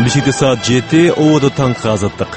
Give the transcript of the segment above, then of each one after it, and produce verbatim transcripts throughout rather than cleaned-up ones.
Бишкекте саат жети, Ободо таңкы азаттык.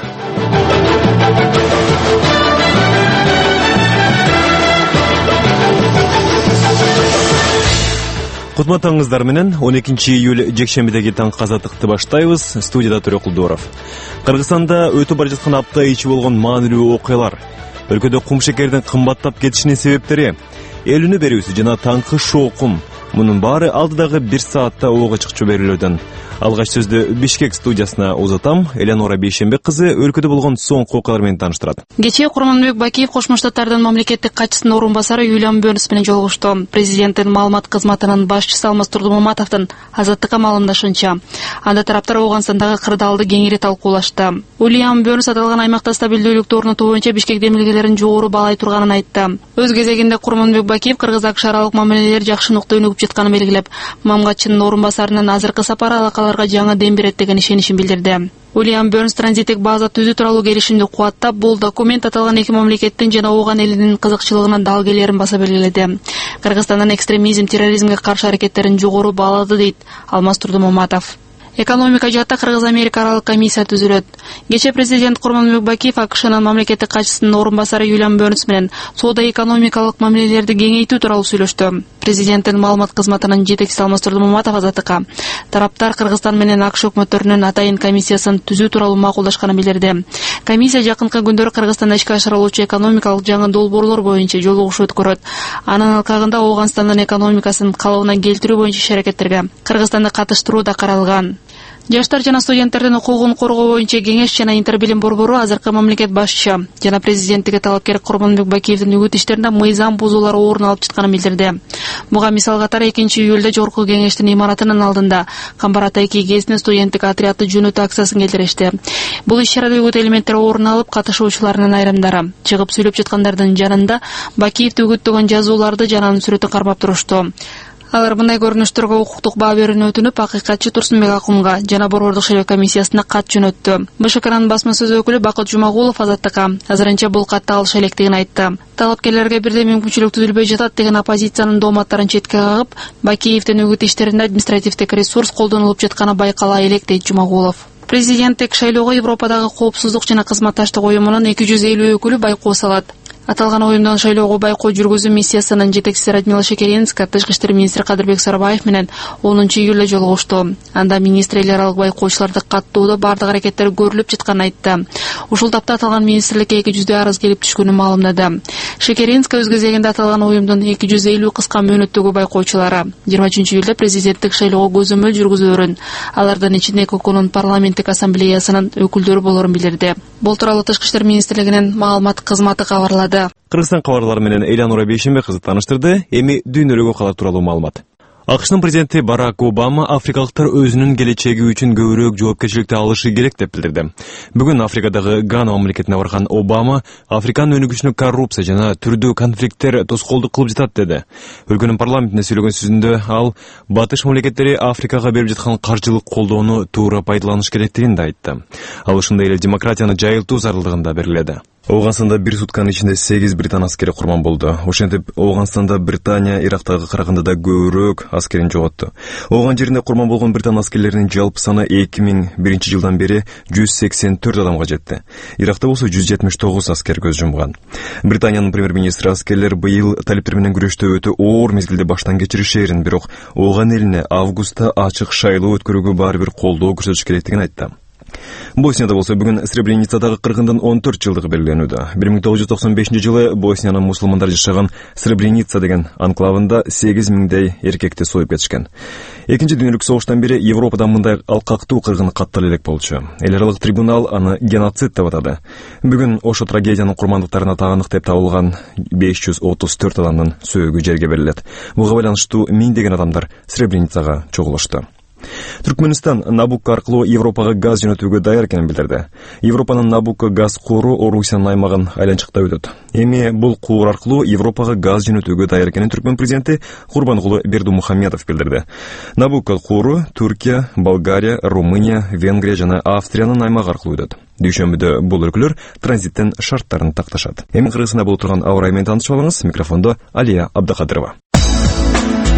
Кутматаңыздар менен он экинчи июль жекшембидеги таңкы азаттыкты баштайбыз. Студияда Төрөк Кулдоров. Кыргызстанда өтүп бара жаткан апта ичи болгон маанилүү окуялар, өлкөдө кумшекердин кымбаттап кетишинин себептери, эл үнү берүүсү жана таңкы шоокум. Мунун баары алдыдагы бир саатта ого чыкчу берүүлөрдөн. Алгач сөздү Бишкек студиясына узатам. Эленора Бейшембек кызы өлкөдө болгон соңку окуялар менен тааныштырат. Кечээ Курманбек Бакиев Кошмо Штаттардын мамлекеттик катчысынын орун басары Юлиан Бернс менен жолугушту. Президенттин маалымат кызматынын башчысы Алмаз Турдумаматовдун азаттыкка маалымдашынча, анда тараптар Ооганстандагы кырдаалды кеңири талкуулашты. Юлиан Бернс аталган аймакта стабилдүүлүктү орнотуу боюнча Бишкек демилгелерин жогору баалай турганын айтты. Өз кезегинде Курманбек Бакиев Кыргыз-АКШ аралык мамилелер жакшы нукта өнүгүп жатканын белгилеп, мамгатчынын орун басарынын азыркы сапары алакаларга жаңы дем берет деген ишенишин билдирди. Юлиан Бернс транзиттик база түзүү тууралуу келишимди кубаттап, бул документ аталган эки мамлекеттин жана Ооган элинин кызыкчылыгына далгелерин баса белгиледи. Кыргызстандын экстремизм, терроризмге каршы аракеттерин жогору баалады, дейт Алмаз Турдумаматов. Экономика жаатта Кыргыз-Америка аралык комиссия түзүлөт. Кечээ президент Курманбек Бакиев АКШнын мамлекеттик катчысынын орун басары Юлиан Бернс менен соода-экономикалык мамилелерди кеңейтүү тууралуу сүйлөштү. Президенттин маалымат кызматынын жетекчиси Алмаз Турдумаматов азаттыкка тараптар Кыргызстан менен АКШ өкмөттөрүнүн атайын комиссиясын түзүү тууралуу макулдашканын билдирди. Комиссия жакынкы күндөрү Кыргызстанда ишке ашырылуучу экономикалык жаңы долбоорлор боюнча жолугушуу өткөрөт. Анын алкагында Ооганстандын экономикасын калыбына келтирүү боюнча иш-аракеттерге Кыргызстанды катыштыруу да каралган. Жаштар жана студенттердин укугун коргоо боюнча кеңеш жана интербилим борбору азыркы мамлекет башчы жана президенттикке талапкер Курманбек Бакиевдин үгүт иштеринде мыйзам бузуулар орун алып жатканын билдирди. Буга мисал катары экинчи июлда жогорку кеңештин имаратынын алдында Камбар Атайки гээсинин студенттик отрядты жөнөтүү акциясын келтиришти. Бул иш-чарада үгүт элементтери орун алып, катышуучулардын айрымдары чыгып сүйлөп жаткандардын жанында Бакиевди үгүттөгөн жазууларды жана анын сүрөтүн кармап турушту. Алар мындай көрүнүштөргө укуктук баа берүүнү өтүнүп, акыйкатчы Турсунбек Акунга жана Борбордук шайлоо комиссиясына кат жөнөттү. БШКнын басма сөз өкүлү Бакыт Жумагулов азаттыкка азырынча бул катты алыша элекдигин айтты. Талапкерлерге бирдей мүмкүнчүлүк түзүлбөй жатат деген оппозициянын дооматтарын четке кагып, Бакиевдин үгүт иштеринде административдик ресурс колдонулуп жатканы байкала элек, дейт Жумагулов. Президенттик шайлоого Европадагы коопсуздук жана кызматташтык уюмунун эки жүз элүү өкүлү байкоо салат. Аталган уюмдун шайлоого байкоо жүргүзүү миссиясынын жетекчиси Радмила Шекеринска Тышкы иштер министри Кадырбек Сарыбаев менен онунчу июлда жолугушту. Анда министр эл аралык байкоочуларды каттоодо бардык аракеттер көрүлүп жатканын айтты. Ушул тапта аталган министрликке эки жүздөй арыз келип түшкөнүн маалымдады. Шекеринска өз кезегинде аталган уюмдун эки жүз элүү кыска мөөнөттөгү байкоочулары жыйырма үчүнчү июлда президенттик шайлоого көзөмөл жүргүзөөрүн, алардын ичинде КОКОнун парламенттик ассамблеясынын өкүлдөрү болорун билдирди. Бул тууралуу Тышкы иштер министрлигинин маалымат кызматы кабарлады. Кыргызстан кабарлары менен Эленора Бейшембек кызы тааныштырды. Эми дүйнөлүк окуялар тууралуу маалымат. АКШнын президенти Барак Обама африкалыктар өзүнүн келечеги үчүн көбүрөөк жоопкерчиликти алышы керек деп билдирди. Бүгүн Африкадагы Гана мамлекетине барган Обама Африканын өнүгүшүнө коррупция жана түрдүү конфликттер тоскоолдук кылып жатат деди. Өлкөнүн парламентинде сүйлөгөн сөзүндө ал батыш мамлекеттери Африкага берип жаткан каржылык колдоону туура пайдаланыш керектигин да айтты. Ал ушундай эле демократияны жайылтуу зарылдыгын да белгиледи. Ооганстанда бир сутканын ичинде сегиз британ аскери курман болду. Ошентип Ооганстанда Британия Ирактагы караганда да көбүрөөк аскерин жоготту. Ооган жеринде курман болгон британ аскерлеринин жалпы саны эки миң биринчи жылдан бери жүз сексен төрт адамга жетти. Иракта болсо жүз жетимиш тогуз аскер көз жумган. Британиянын премьер-министри аскерлер быйыл талиптер менен күрөштө өтө оор мезгилди баштан кечиришерин, бирок Ооган элине августта ачык шайлоо өткөрүүгө баары бир колдоо көрсөтүш керектигин айтты. Боснияда болсо бүгүн Сребреницадагы кыргындын он төрт жылдыгы белгиленүүдө. бир миң тогуз жүз токсон бешинчи жылы Босниянын мусулмандар жашаган Сребреница деген анклавында сегиз миңдей эркекти союп кетишкен. Экинчи дүйнөлүк согуштан бери Европада мындай алкактуу кыргын каттала элек болчу. Эл аралык трибунал аны геноцид деп атады. Бүгүн ошо трагедиянын курмандыктарына таандык деп табылган беш жүз отуз төрт адамдын сөөгү жерге берилет. Буга байланыштуу миңдеген адамдар Сребреницага чогулушту. Түркмөнстан Набукка аркылуу Европага газ жөнөтүүгө даяр экенин билдирди. Европанын Набукка газ кууру Орусиянын аймагын айланчыкта өтөт. Эми бул куур аркылуу Европага газ жөнөтүүгө даяр экенин Түркмөн президенти Курбангулы Бердумухамедов билдирди. Набукка кууру Түркия, Болгария, Румыния, Венгрия жана Австриянын аймагы аркылуу өтөт. Дүйшөмбүдө бул өлкөлөр транзиттен шарттарын такташат. Эми Кыргызстанда болуп турган аба ырайы менен таанышып алыңыз. Микрофондо Алия Абдыкадырова.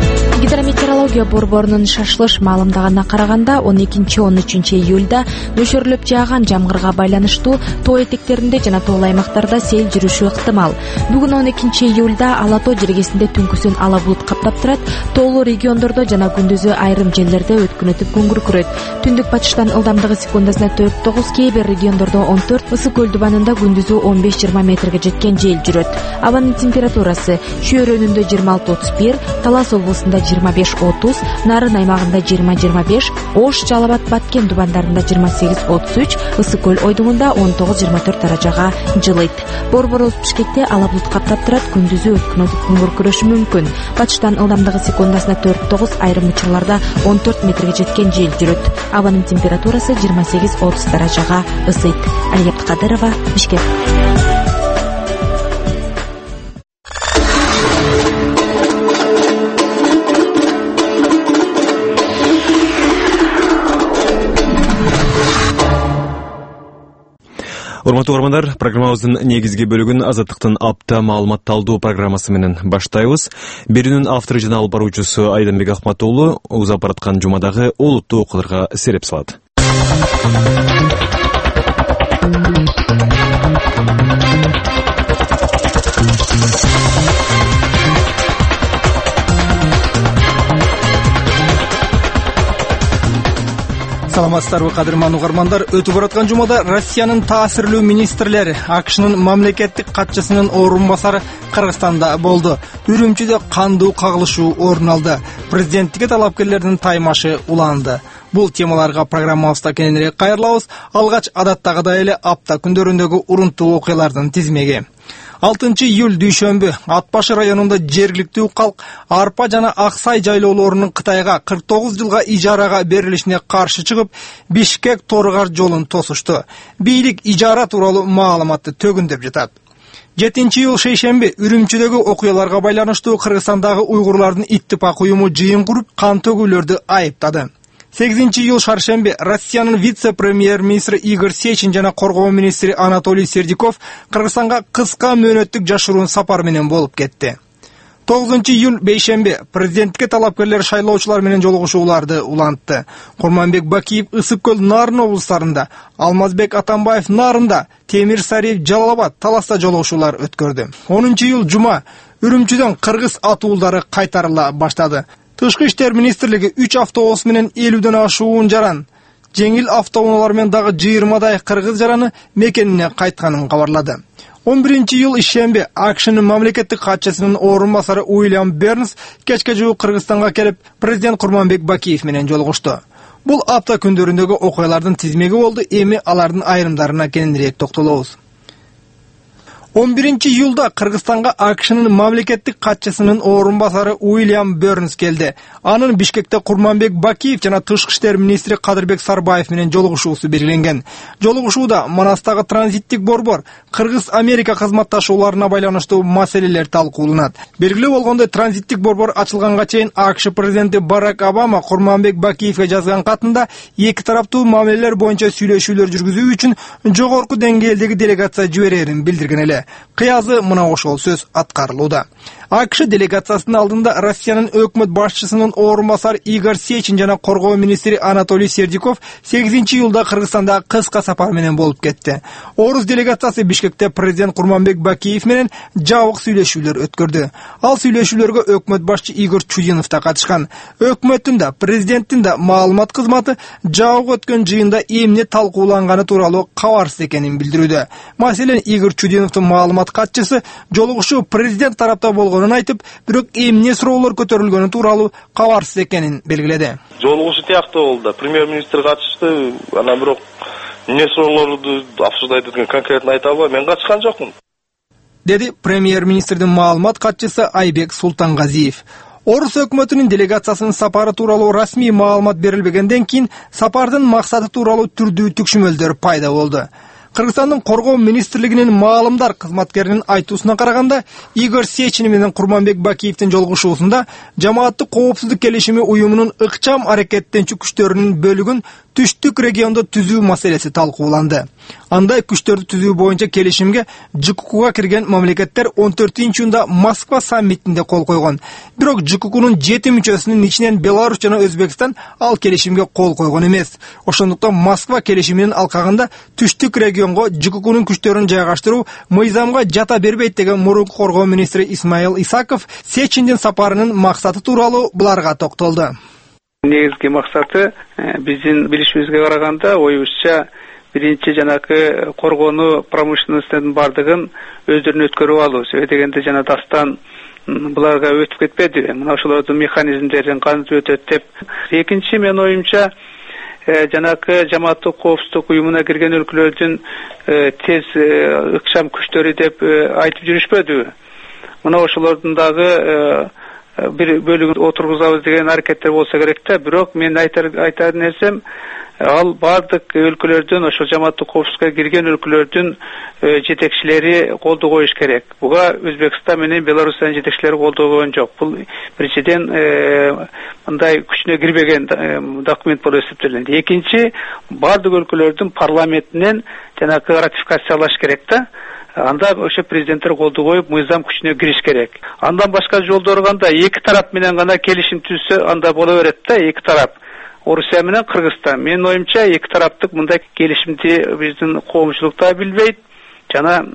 Гидрометеорология борборунун шашылыш маалымдаганына караганда он экинчи он үчүнчү июлда нөшөрлөп жааган жамгырга байланыштуу тоо этектеринде жана тоолуу аймактарда сел жүрүшү ыктымал. Бүгүн он экинчи июлда Ала тоо жергесинде түнкүсүн ала булут каптап турат, тоолуу региондордо жана күндүзү айрым жерлерде өткүн өтүп күн күркүрөйт. Түндүк батыштан ылдамдыгы секундасына төрт тогуз, кээ бир региондордо он төрт, ысык көл дубанында күндүзү он беш жыйырма метрге жеткен жел жүрөт. Абанын температурасы Шүйөрөнүндө жыйырма алты отуз бир, Талас облусунда жыйырма беш отуз, Нарын аймагында жыйырма жыйырма беш, Ош, Жалал Абад, Баткен дубандарында жыйырма сегиз отуз үч, ысык көл ойдугунда он тогуз жыйырма төрт даражага жылыйт. Борборубуз Бишкекте ала булут каптап турат, күндүзү өткүн өтүп күн күркүрөшү мүмкүн. Батыштан ылдамдыгы секундасына төрт тогуз, айрым учурларда он төрт метрге жеткен жел жүрөт. Абанын температурасы жыйырма сегиз отуз даражага ысыйт. Алия Кадырова, Бишкек. Урматтуу угармандар, программабыздын негизги бөлүгүн Азаттыктын апта маалыматталдуу программасы менен баштайбыз. Берүүнүн автору жана алып баруучусу Айданбек Акматуулу узап бараткан жумадагы олуттуу окуяларга сереп салат. Саламатсыздарбы, кадырман угармандар. Өтүп бараткан жумада Россиянын таасирлүү министрлери АКШнын мамлекеттик катчысынын орун басары Кыргызстанда болду. Үрүмчүдө кандуу кагылышуу орун алды. Президенттикке талапкерлердин таймашы уланды. Бул темаларга программабызда кененирээк кайрылабыз. Алгач адаттагыдай эле апта күндөрүндөгү урунттуу окуялардын тизмеги. алтынчы июль дүйшөмбү Ат башы районунда жергиликтүү калк арпа жана аксай жайлоолорунун Кытайга кырк тогуз жылга ижарага берилишине каршы чыгып, Бишкек Торгар жолун тосушту. Бийлик ижара тууралуу маалыматты төгүндөп жатат. жетинчи июль шейшемби Үрүмчүдөгү окуяларга байланыштуу Кыргызстандагы уйгурлардын иттифак уюму жыйын куруп, кан төгүүлөрдү айыптады. сегизинчи июль шаршемби Россиянын вице-премьер-министри Игорь Сечин жана коргоо министри Анатолий Сердюков Кыргызстанга кыска мөөнөттүк жашыруун сапар менен болуп кетти. тогузунчу июль бейшемби президенттикке талапкерлер шайлоочулар менен жолугушууларды улантты. Курманбек Бакиев Ысык көл Нарын облустарында, Алмазбек Атамбаев Нарында, Темир Сариев Жалал Абад, Таласта жолугушуулар өткөрдү. онунчу июль жума Үрүмчүдөн кыргыз атуулдары кайтарыла баштады. Тышкы иштер министрлиги үч автобус менен элүүдөн ашуун жаран, жеңил автоунаалар менен дагы жыйырмадай кыргыз жараны мекенине кайтканын кабарлады. он биринчи июль ишемби АКШнын мамлекеттик катчысынын орун басары Уильям Бернс кечке жуу Кыргызстанга келип, президент Курманбек Бакиев менен жолугушту. Бул апта күндөрүндөгү окуялардын тизмеги болду. Эми алардын айрымдарына кененирээк токтолобуз. он биринчи июлда Кыргызстанга АКШнын мамлекеттик катчысынын орун басары Уильям Бернс келди. Анын Бишкекте Курманбек Бакиев жана тышкы иштер министри Кадырбек Сарбаев менен жолугушуусу белгиленген. Жолугушууда Манастагы транзиттик борбор, Кыргыз-Америка кызматташууларына байланыштуу маселелер талкууланат. Белгилүү болгондой, транзиттик борбор ачылганга чейин АКШ президенти Барак Обама Курманбек Бакиевге жазган катында эки тараптуу мамилелер боюнча сүйлөшүүлөр жүргүзүү үчүн жогорку деңгээлдеги делегация жиберерин билдирген эле. Кыязы мына ошол сөз аткарылууда. АКШ делегациясынын алдында Россиянын өкмөт башчысынын орун басары Игорь Сечин жана коргоо министри Анатолий Сердюков сегизинчи июлда Кыргызстанда кыска сапар менен болуп кетти. Орус делегациясы Бишкекте президент Курманбек Бакиев менен жабык сүйлөшүүлөр өткөрдү. Ал сүйлөшүүлөргө өкмөт башчы Игорь Чудинов да катышкан. Өкмөттүн да, президенттин да маалымат кызматы жабык өткөн жыйында эмне талкууланганы тууралуу кабарсыз экенин билдирүүдө. Маселен, Игорь Чудиновдун маалымат катчысы жолугушуу президент тарапта болгонун айтып, бирок эмне суроолор көтөрүлгөнү тууралуу кабарсыз экенин белгиледи. Жолугушуу тияктуу болду. Премьер-министр катышты, анан бирок эмне суроолорду обсуждать эткен конкретно айта албайм. Мен катышкан жокмун, деди премьер-министрдин маалымат катчысы Айбек Султангазиев. Орус өкмөтүнүн делегациясынын сапары тууралуу расмий маалымат берилбегенден кийин сапардын максаты тууралуу түрдүү түкшүмөлдөр пайда болду. Кыргызстандын коргоо министрлигинин маалымдар кызматкеринин айтуусуна караганда, Игорь Сечин менен Курманбек Бакиевдин жолугушуусунда жамааттык коопсуздук келишими уюмунун ыкчам аракеттенчү күчтөрүнүн бөлүгүн түштүк региондо түзүү маселеси талкууланды. Андай күчтөрдү түзүү боюнча келишимге ЖККга кирген мамлекеттер он төртүнчү июнда Москва саммитинде кол койгон. Бирок ЖККнун жети мүчөсүнүн ичинен Беларусь жана Өзбекстан ал келишимге кол койгон эмес. Ошондуктан Москва келишиминин алкагында түштүк регионго ЖККнун күчтөрүн жайгаштыруу мыйзамга жата бербейт деген мурунку коргоо министри Исмаил Исаков Сечиндин сапарынын максаты тууралуу буларга токтолду. Негизги максаты биздин билишибизге караганда оюбузча биринчи жанакы коргоону промышленностьтун бардыгын өздөрүнө өткөрүп алуу. Себеби дегенде жана дастан буларга өтүп кетпеди. Мына ошолордун механизмдерин кантип өтөт деп. Экинчи менин оюмча жанакы жамааттык коопсуздук уюмуна кирген өлкөлөрдүн тез ыкчам күчтөрү деп айтып жүрүшпөдүбү? Мына ошолордун дагы бир бөлүгүн отургузабыз деген аракеттер болсо керек да. Бирок мен айтар айтар нерсем, ал бардык өлкөлөрдүн, ошол жамааттык коопсуздукка кирген өлкөлөрдүн жетекчилери колдоо коюш керек. Буга Өзбекстан менен Беларустан жетекчилери колдоо койгон жок. Бул биринчиден мындай күчүнө кирбеген документ болуп эсептелет. Экинчи, бардык өлкөлөрдүн парламентинен жанакы ратификациялаш керек да. Анда ошо президенттер колдоо коюп, мыйзам күчүнө кириш керек. Андан башка жолдору кандай? Эки тарап менен гана келишим түзсө анда боло берет да, эки тарап. Орусия менен Кыргызстан. Менин оюмча эки тараптык мындай келишимди биздин коомчулук да билбейт, жана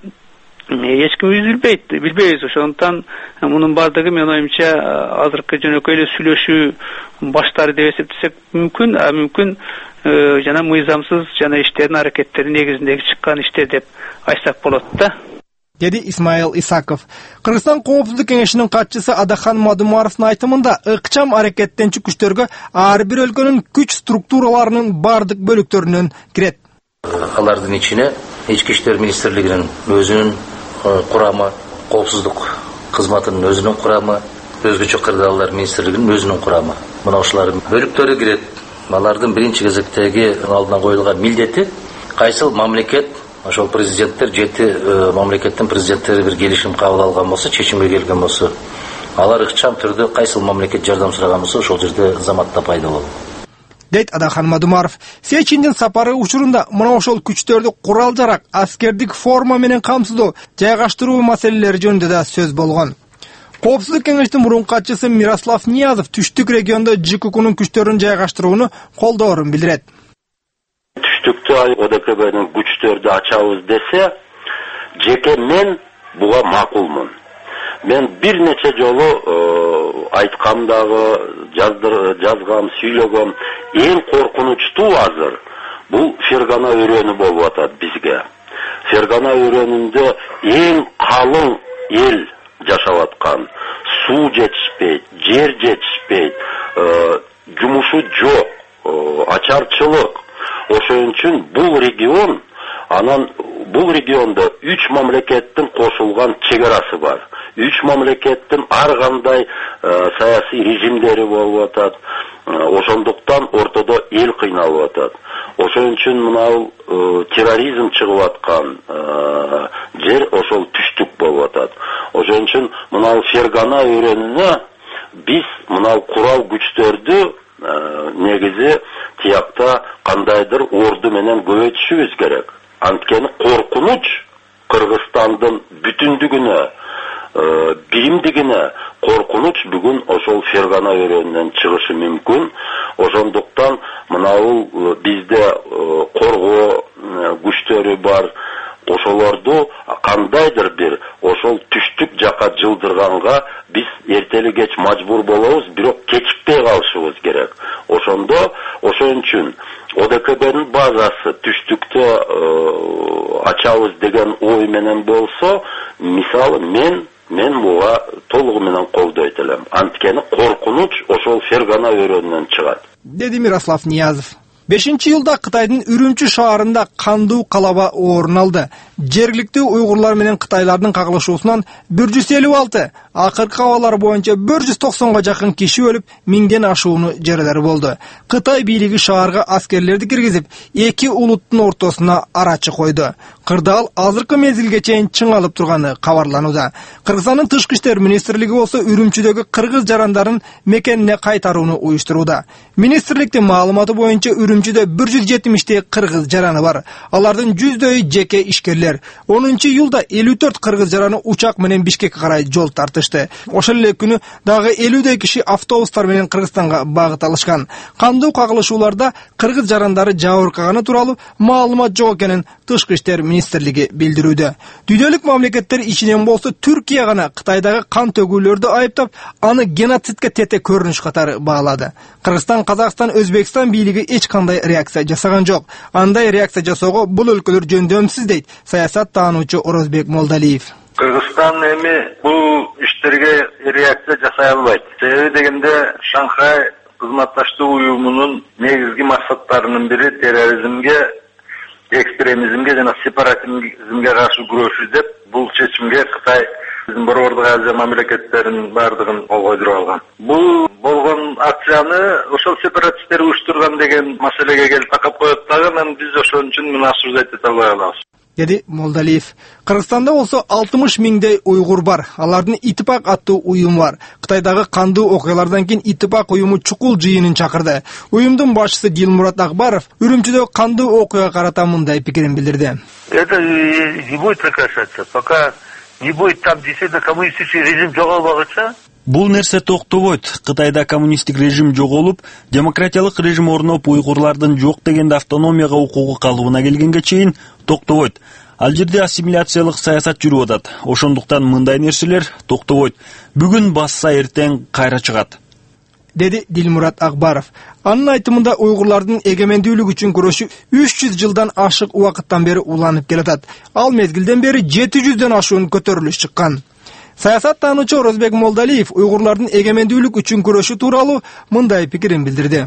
эч ким билбейт, билбейбиз. Ошондуктан мунун бардыгы менин оюмча азыркы жөнөкөй эле сүйлөшүү баштары деп эсептесек мүмкүн, а мүмкүн жана мыйзамсыз жана иштердин аракеттери негизинде чыккан иштер деп айтсак болот да. Деди Исмаил Исаков. Кыргызстан коопсуздук кеңешинин катчысы Адахан Мадумаровдун айтымында ыкчам аракеттенчү күчтөргө ар бир өлкөнүн күч структураларынын бардык бөлүктөрүнөн кирет. Алардын ичине ички иштер министрлигинин өзүнүн курамы, коопсуздук кызматынын өзүнүн курамы, өзгөчө кырдаалдар министрлигинин өзүнүн курамы. Мына ошолардын бөлүктөрү кирет. Алардын биринчи кезектеги алдына коюлган милдети кайсыл мамлекет, ошол президенттер жети мамлекеттин президенттери бир келишим кабыл алган болсо, чечимге келген болсо, алар ыкчам түрдө кайсыл мамлекет жардам сураган болсо, ошол жерде заматта пайда болот. Дейт Адахан Мадумаров. Сечиндин сапары учурунда мына ошол күчтөрдү курал-жарак, аскердик форма менен камсыздоо, жайгаштыруу маселелери жөнүндө да сөз болгон. Коопсуздук кеңештин мурунку катчысы Мирослав Ниязов түштүк региондо ЖККнун күчтөрүн жайгаштырууну колдоорун билдирет. Түштүктө ОДКБнын күчтөрдү ачабыз десе, жеке мен буга макулмун. Мен бир нече жолу айткам дагы, жазгам, сүйлөгөм, эң коркунучтуу азыр бул Фергана өрөөнү болуп атат бизге. Фергана өрөөнүндө эң калың эл жашап аткан, суу жетишпейт, жер жетишпейт, жумушу жок, ачарчылык. Ошон үчүн бул регион, анан бул региондо үч мамлекеттин кошулган чегарасы бар. Үч мамлекеттин ар кандай саясий режимдери болуп атат. Ошондуктан ортодо эл кыйналып атат. Ошон үчүн мынау терроризм чыгып аткан жер ошол түштүк болуп атат. Ошон үчүн мынау Фергана өрөөнүнө биз мынау курал күчтөрдү негизи тиякта кандайдыр орду менен көбөйтүшүбүз керек. Анткени коркунуч Кыргызстандын бүтүндүгүнө, биримдигине коркунуч бүгүн ошол Фергана өрөөнүнөн чыгышы мүмкүн. Ошондуктан мынау бизде коргоо күчтөрү бар. Ошолорду кандайдыр бир ошол түштүк жака жылдырганга биз эртели кеч мажбур болобуз, бирок кечикпей калышыбыз керек. Ошондо ошон үчүн ОДКБнын базасы түштүктө ачабыз деген ой менен болсо, мисалы мен мен буга толугу менен колдойт элем. Анткени коркунуч ошол Фергана өрөөнүнөн чыгат. Деди Мирослав Ниязов. бешинчи июлда Кытайдын Үрүмчү шаарында кандуу калаба орун алды. Жергиликтүү уйгурлар менен кытайлардын кагылышуусунан bir yüz elli altı акыркы кабарлар боюнча бир жүз токсонго жакын киши өлүп, миңден ашууну жаралар болду. Кытай бийлиги шаарга аскерлерди киргизип, эки улуттун ортосуна арачы койду. Кырдаал азыркы мезгилге чейин чыңалып турганы кабарланууда. Кыргызстандын тышкы иштер министрлиги болсо Үрүмчүдөгү кыргыз жарандарын мекенине кайтарууну уюштурууда. Министрликтин маалыматы боюнча Үрүмчүдө бир жүз жетимиштей кыргыз жараны бар. Алардын жүздөйү жеке ишкерлер. онунчу июлда элүү төрт кыргыз жараны учак менен Бишкекке карай жол тартышты. Ошол эле күнү дагы элүүдөй киши автобустар менен Кыргызстанга багыт алышкан. Кандуу кагылышууларда кыргыз жарандары жабыркаганы тууралуу маалымат жок экенин тышкы иштер министрлиги билдирүүдө. Дүйнөлүк мамлекеттер ичинен болсо Түркия гана Кытайдагы кан төгүүлөрдү айыптап, аны геноцидке тете көрүнүш катары баалады. Кыргызстан, Казакстан, Өзбекстан бийлиги эч кандай реакция жасаган жок. Андай реакция жасоого бул өлкөлөр жөндөмсүз дейт саясат таануучу Орозбек Молдалиев. Кыргызстан эми бул иштерге реакция жасай албайт. Себеби дегенде Шанхай кызматташтык уюмунун негизги максаттарынын бири терроризмге, экстремизмге жана сепаратизмге каршы күрөшүү деп бул чечимге Кытай биздин Борбордук Азия мамлекеттеринин бардыгын кол койдуруп алган. Бул болгон акцияны ошол сепаратисттер уюштурган деген маселеге келип такап коет дагы, анан биз ошон үчүн мына осуждать эте албай калабыз. Деди Молдалиев. Кыргызстанда болсо алтымыш миңдей уйгур бар. Алардын Итипак аттуу уюму бар. Кытайдагы кандуу окуялардан кийин Итипак уюму чукул жыйынын чакырды. Уюмдун башчысы Дилмурат Акбаров Үрүмчүдө кандуу окуяга карата мындай пикирин билдирди. Это не будет прекращаться, пока не будет там действительно коммунистический режим жоголбагыча. Бул нерсе токтобойт. Кытайда коммунисттик режим жоголуп, демократиялык режим орноп, уйгурлардын жок дегенде автономияга укугу калыбына келгенге чейин токтобойт. Ал жерде ассимиляциялык саясат жүрүп атат. Ошондуктан мындай нерселер токтобойт. Бүгүн басса эртең кайра чыгат. Деди Дилмурат Акбаров. Анын айтымында уйгурлардын эгемендүүлүгү үчүн күрөшү үч жүз жылдан ашык убакыттан бери уланып келатат. Ал мезгилден бери жети жүздөн ашуун көтөрүлүш чыккан. Саясат таануучу Орозбек Молдалиев уйгурлардын эгемендүүлүк үчүн күрөшү тууралуу мындай пикирин билдирди.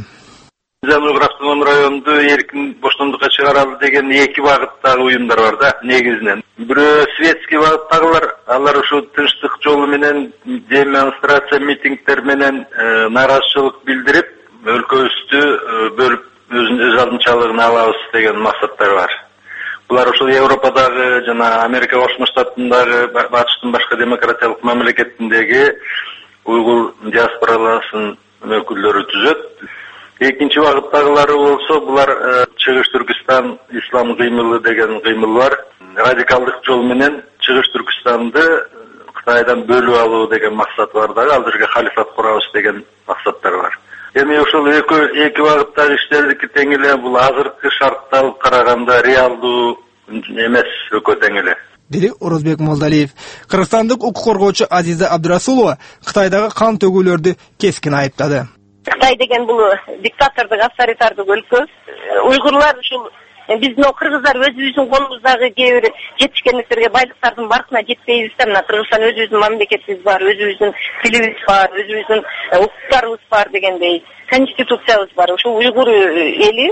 Уйгур автономдук районунду эркин боштондукка чыгаралы деген эки багыттагы уюмдар бар да, негизинен. Бирөө светский багыттагылар, алар ушу тынчтык жолу менен демонстрация, митингдер менен нааразычылык билдирип, өлкөбүздү бөлүп өз алдынчалыгын алабыз деген максаттары бар. Булар ушул Европадагы жана Америка Кошмо Штатындагы батыштын башка демократиялык мамлекетиндеги уйгур диаспораларынын өкүлдөрү түзөт. Экинчи багыттагылары болсо булар Чыгыш Түркистан ислам кыймылы деген кыймыл бар. Радикалдык жол менен Чыгыш Түркистанды Кытайдан бөлүп алуу деген максат бар дагы, ал жерге халифат курабыз деген максаттар бар. Эми ошол эки эки багыттагы иштердики тең эле, бул азыркы шарттар караганда реалдуу эмес, экөө тең эле. Деди Орозбек Молдалиев. Кыргызстандык укук коргоочу Азиза Абдрасулова Кытайдагы кан төгүүлөрдү кескин айыптады. Кытай деген бул диктатордук, авторитардык өлкө. Уйгурлар ушул биздин кыргыздар өзүбүздүн колубуздагы кээ бир жетишкендиктерге, байлыктардын баркына жетпейбиз да. Мына Кыргызстан өзүбүздүн мамлекетибиз бар, өзүбүздүн тилибиз бар, өзүбүздүн укуктарыбыз бар дегендей, конституциябыз бар. Ушул уйгур эли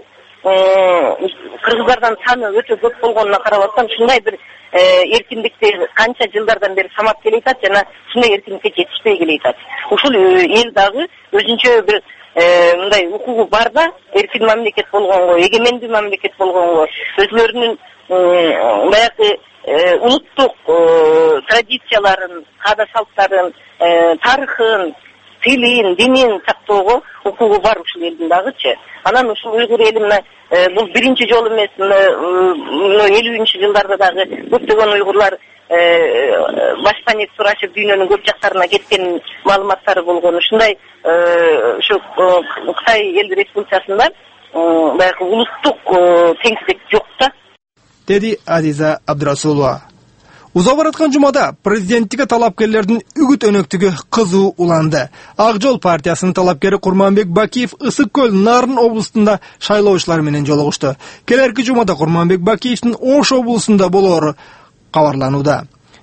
кыргыздардан саны өтө көп болгонуна карабастан ушундай бир эркиндикти канча жылдардан бери самап келатат жана ушундай эркиндикке жетишпей келатат. Ушул эл дагы өзүнчө бир мындай укугу бар да, эркин мамлекет болгонго, эгемендүү мамлекет болгонго, өзлөрүнүн баягы улуттук традицияларын, каада салттарын, тарыхын, тилин, динин сактоого укугу бар ушул элдин дагычы. Анан ушул уйгур эли мына бул биринчи жолу эмес, элүүнчү жылдарда дагы көптөгөн уйгурлар башпанет сурашып дүйнөнүн көп жактарына кеткен маалыматтары болгон. Ушундай ушу Кытай эл республикасында баягы улуттук теңсиздик жок да. Деди Азиза Абдрасулова. Узап бараткан жумада президенттикке талапкерлердин үгүт өнөктүгү кызуу уланды. Ак жол партиясынын талапкери Курманбек Бакиев Ысык көл Нарын облустунда шайлоочулар менен жолугушту. Келерки жумада Курманбек Бакиевдин Ош облусунда болоору кабарланууда.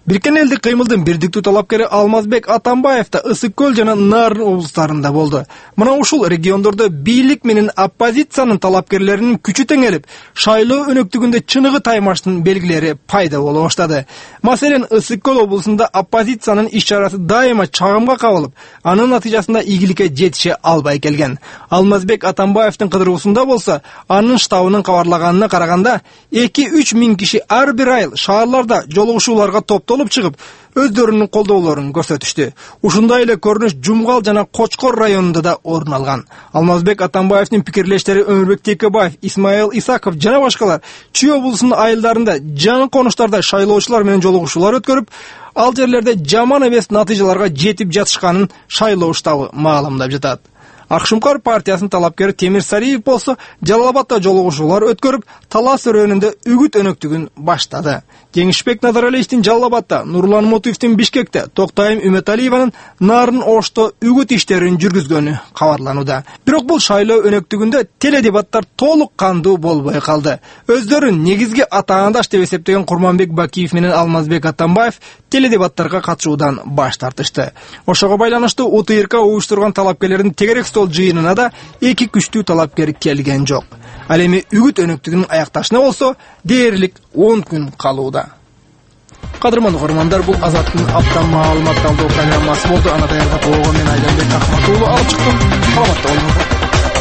Бириккен элдик кыймылдын бирдиктүү талапкери Алмазбек Атамбаев да Ысык көл жана Нарын облустарында болду. Мына ушул региондордо бийлик менен оппозициянын талапкерлеринин күчү теңелип, шайлоо өнөктүгүндө чыныгы таймаштын белгилери пайда боло баштады. Маселен, Ысык көл облусунда оппозициянын иш-чарасы дайыма чагымга кабылып, анын натыйжасында ийгиликке жетише албай келген. Алмазбек Атамбаевдин кыдыруусунда болсо, анын штабынын кабарлаганына караганда эки үч миң киши ар бир айыл шаарларда жолугушууларга топтолуп чыгып, өздөрүнүн колдоолорун көрсөтүштү. Ушундай эле көрүнүш Жумгал жана Кочкор районунда да орун алган. Алмазбек Атамбаевдин пикирлештери Өмүрбек Текебаев, Исмаил Исаков жана башкалар Чүй облусунун айылдарында, жаңы конуштарда шайлоочулар менен жолугушуулар өткөрүп, ал жерлерде жаман эмес натыйжаларга жетип жатышканын шайлоо штабы маалымдап жатат. Акшумкар партиясынын талапкери Темир Сариев болсо Жалал Абадда жолугушуулар өткөрүп, талас өрөөнүндө үгүт өнөктүгүн баштады. Жеңишбек Назаралиевдин Жалал Абадда, Нурлан Мутуевдин Бишкекте, Токтайым Үмөталиеванын Нарын Ошто үгүт иштерин жүргүзгөнү кабарланууда. Бирок бул шайлоо өнөктүгүндө теледебаттар толук кандуу болбой калды. Өздөрүн негизги атаандаш деп эсептеген Курманбек Бакиев менен Алмазбек Атамбаев теледебаттарга катышуудан баш тартышты. Ошого байланыштуу У Т Р К уюштурган талапкерлердин тегерек стол жыйынына да эки күчтүү талапкер келген жок. Ал эми үгүт өнөктүгүнүн аякташына болсо дээрлик он күн калууда. Кадырман угармандар, бул Азаттын аптан маалыматталдоо программасы болду. Аны даярдап болгон мен Айданбек Акматуулу алып чыктым. Саламатта болуңуздар.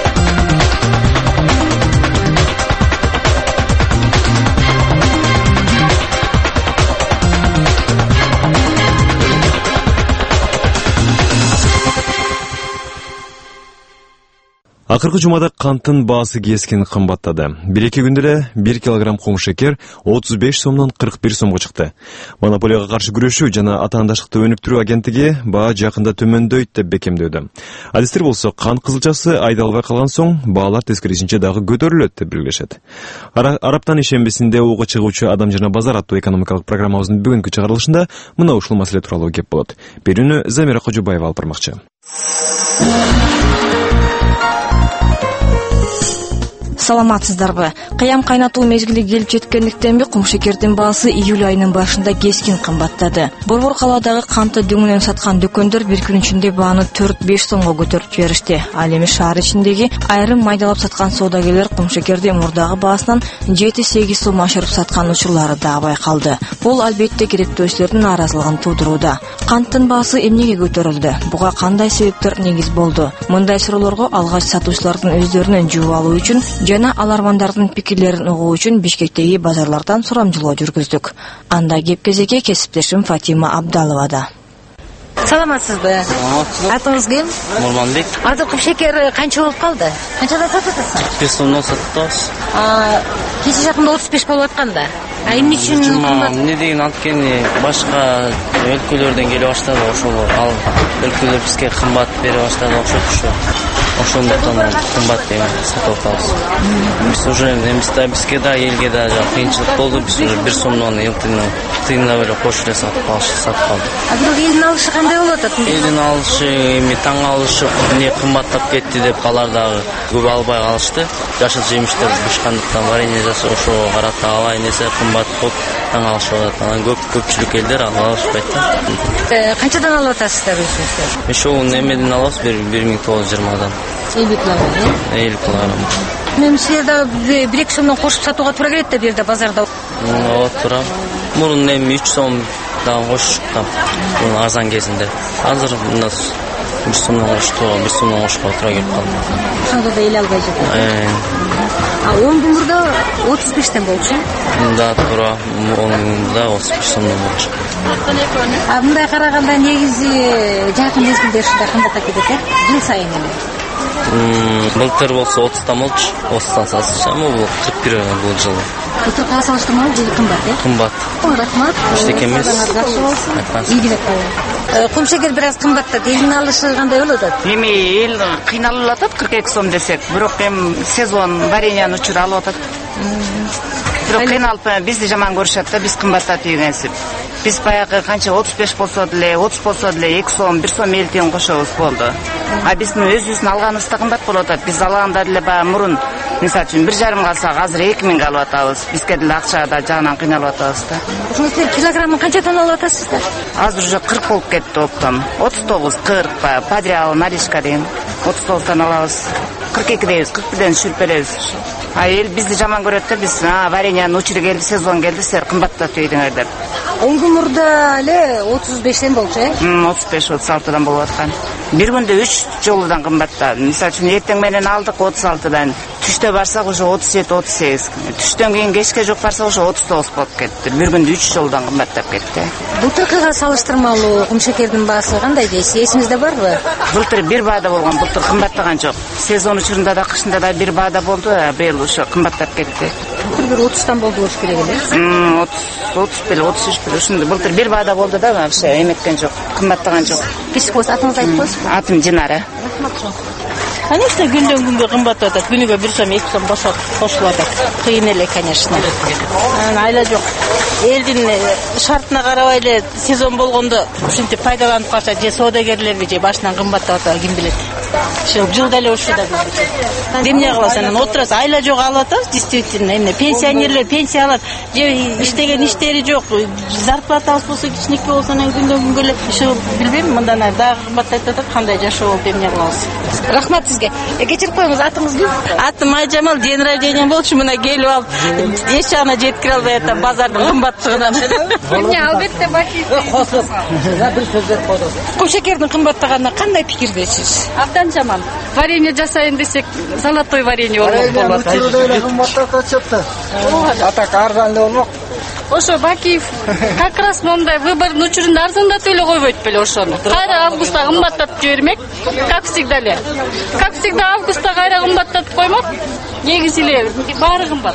Акыркы жумада канттын баасы кескен кымбаттады. Бир-эки күндө эле бир килограмм кум шекер отуз беш сомдон кырк бир сомго чыкты. Монополияга каршы күрөшүү жана атаандаштыкты өнүктүрүү агенттиги баа жакында төмөндөйт деп бекемдөөдө. Адистер болсо кант кызылчасы айдалбай калган соң баалар тескерисинче дагы көтөрүлөт деп белгилешет. Араптан ишембесинде ууга чыгуучу Адам жана базар аттуу экономикалык программабыздын бүгүнкү чыгарылышында мына ушул маселе тууралуу кеп болот. Берүүнү Замира Кожобаева алып бармакчы. Саламатсыздарбы? Кыям кайнатуу мезгили келип жеткендиктен кумшекердин баасы июль айынын башында кескин кымбаттады. Борбор калаадагы кантты дөңүнөн саткан дүкөндөр бир күн ичинде бааны төрт-беш сомго көтөрүп жиберишти. Ал эми шаар ичиндеги айрым майдалап саткан соодагерлер кумшекерди мурдагы баасынан жети-сегиз сом ашырып саткан учурлары да байкалды. Бул албетте керектөөчүлөрдүн нааразылыгын туудурууда. Канттын баасы эмнеге көтөрүлдү? Буга кандай себептер негиз болду? Мындай суроолорго алгач сатуучулардын өздөрүнөн жооп алуу үчүн жана алармандардын пикирлерин угуу үчүн Бишкектеги базарлардан сурамжылоо жүргүздүк. Анда кеп-кезекке кесиптешим Фатима Абдаловада. Саламатсызбы? Атыңыз ким? Нурманбек. Азыр кумшекер канча болуп калды? Канчадан сатып атасың? кырк беш сомдон сатып атабыз. А, кече жакында отуз беш болуп атканда. А эмне үчүн кымбат? Эмне деген анткени башка өлкөлөрдөн келип баштады ошол. Ал өлкөлөр бизге кымбат бере баштады окшоп ушу. Ошондуктан кымбат деп сатып атабыз. Биз уже эмисте бизге да элге да кыйынчылык болду. Биз уже бир сомдон элтинен тыйнап эле кошуп эле сатып алдык. А бирок элдин алышы кандай болуп атат? Элдин алышы эми таң алышып, эмне кымбаттап кетти деп алар дагы көп албай калышты. Жашыл жемиштер бышкандыктан варенье жасап ошого карата алайын десе кымбат болуп таң алышып атат. Анан көп көпчүлүк элдер ала алышпайт да. Канчадан алып атасыздар өзүңүздөр? Ошол немеден алабыз, бир миң тогуз жүз жыйырмадан. элүү килограмм, э? элүү килограмм. Мен силерде бир эки сомдон кошуп сатууга туура келет да бу жерде базарда. Ооба, туура. Мурун эми үч сом да кошуштум. Муну арзан кезинде. Азыр мына бир сомдон коштук, бир сомдон кошуп туура келип калды. Ошондо да эл албай жатат. Э. А он күн мурда отуз бештен болчу. Да, туура. он күн мурда отуз беш сомдон болчу. А мындай караганда негизи жакын мезгилде ушундай кымбаттап кетет, э? Жыл сайын эле. Былтыр болсо отуздан болчу, отуздан салыштырмача, бул кырк бир бул жылы. Былтырга салыштырмалуу жыл кымбат, э? Кымбат. Рахмат. Эчтеке эмес. Ийгилек болот. Кумшекер бир аз кымбаттады. Элдин алышы кандай болуп атат? Эми эл кыйналып атат кырк эки сом десек, бирок эми сезон вареньянын учуру алып атат. Бирок кыйналып бизди жаман көрүшөт да, биз кымбаттап ийгенсип. Биз баягы канча отуз беш болсо деле, отуз болсо деле эки сом, бир сом элүү тиын кошобуз болду. А биздин өзүбүздүн алганыбыз да кымбат болуп атат. Биз алганда деле баягы мурун Мисалы үчүн бир жарым калсак азыр эки миңге алып атабыз. Бизге деле акча да жагынан кыйналып атабыз да. Ошондо силер килограммын канчадан алып атасыздар? Азыр уже кырк болуп кетти оптом. отуз тогуз, кырк, подриал, наришка деген отуз тогуздан алабыз. кырк эки дейбиз, кырк бирден түшүрүп беребиз. А эл бизди жаман көрөт да, биз вареньянын учуру келди, сезон келди, силер кымбаттатып ийдиңер деп. Он күмүрдө эле отуз бештен болчу, э? отуз беш отуз алтыдан болуп аткан. Бир күндө үч жолудан кымбаттады. Мисалы үчүн эртең менен алдык отуз алтыдан, түштө барсак уже отуз жети отуз сегиз. Түштөн кийин кечке жок барсак уже отуз тогуз болуп кетти. Бир күндө үч жолудан кымбаттап кетти. Былтыркыга салыштырмалуу кумшекердин баасы кандай дейсиз? Эсиңизде барбы? Былтыр бир баада болгон, былтыр кымбаттаган жок. Сезон учурунда да, кышында да бир баада болду, быйыл ошо кымбаттап кетти. Былтыр бир отуздан болду болуш керек эле. отуз, отуз беле, отуз үч беле ушундай. Былтыр бир баада болду да, вообще эметкен жок, кымбаттаган жок. Кечик болсо атыңызды айтып коесузбу? Атым Динара. Конечно, күндөн күнгө кымбаттап атат. Күнүгө бир сом, эки сом кошулуп атат. Кыйын эле, конечно. Айла жок. Элдин шартына карабай эле сезон болгондо ушинтип пайдаланып калса, же соодагерлерби, же башынан кымбаттап атат, ким билет. Ошо жылда эле ушуда биздики. Эмне кыласың? Анан отурасың, айла жок алып атабыз, действительно. Эмне пенсионерлер пенсия алат, же иштеген иштери жок, зарплатабыз болсо кичинекей болсо, анан күндөн күнгө эле ошо билбейм, мындан ары дагы кымбаттайт атат, кандай жашоо болуп эмне кылабыз. Рахмат сизге. Кечирип коюңуз, атыңыз ким? Атым Айжамал, день рождения болчу, мына келип алып, эч жагына жеткире албай атам базардын кымбаттыгынан. Эмне албетте баки. Косуп. Бир сөз деп койдук. Кумшекердин кымбаттаганына кандай пикирдесиз? Абдан жаман. Варенье жасайын десек, золотой варенье болмок болот. Учурда эле кымбаттап атышат. Атак арзан эле болмок. Ошо Бакиев как раз мондай выбордун учурунда арзандатып эле койбойт беле ошону. Кайра августта кымбаттатып жибермек, как всегда эле. Как всегда августта кайра кымбаттатып коймок. Негизи эле баары кымбат.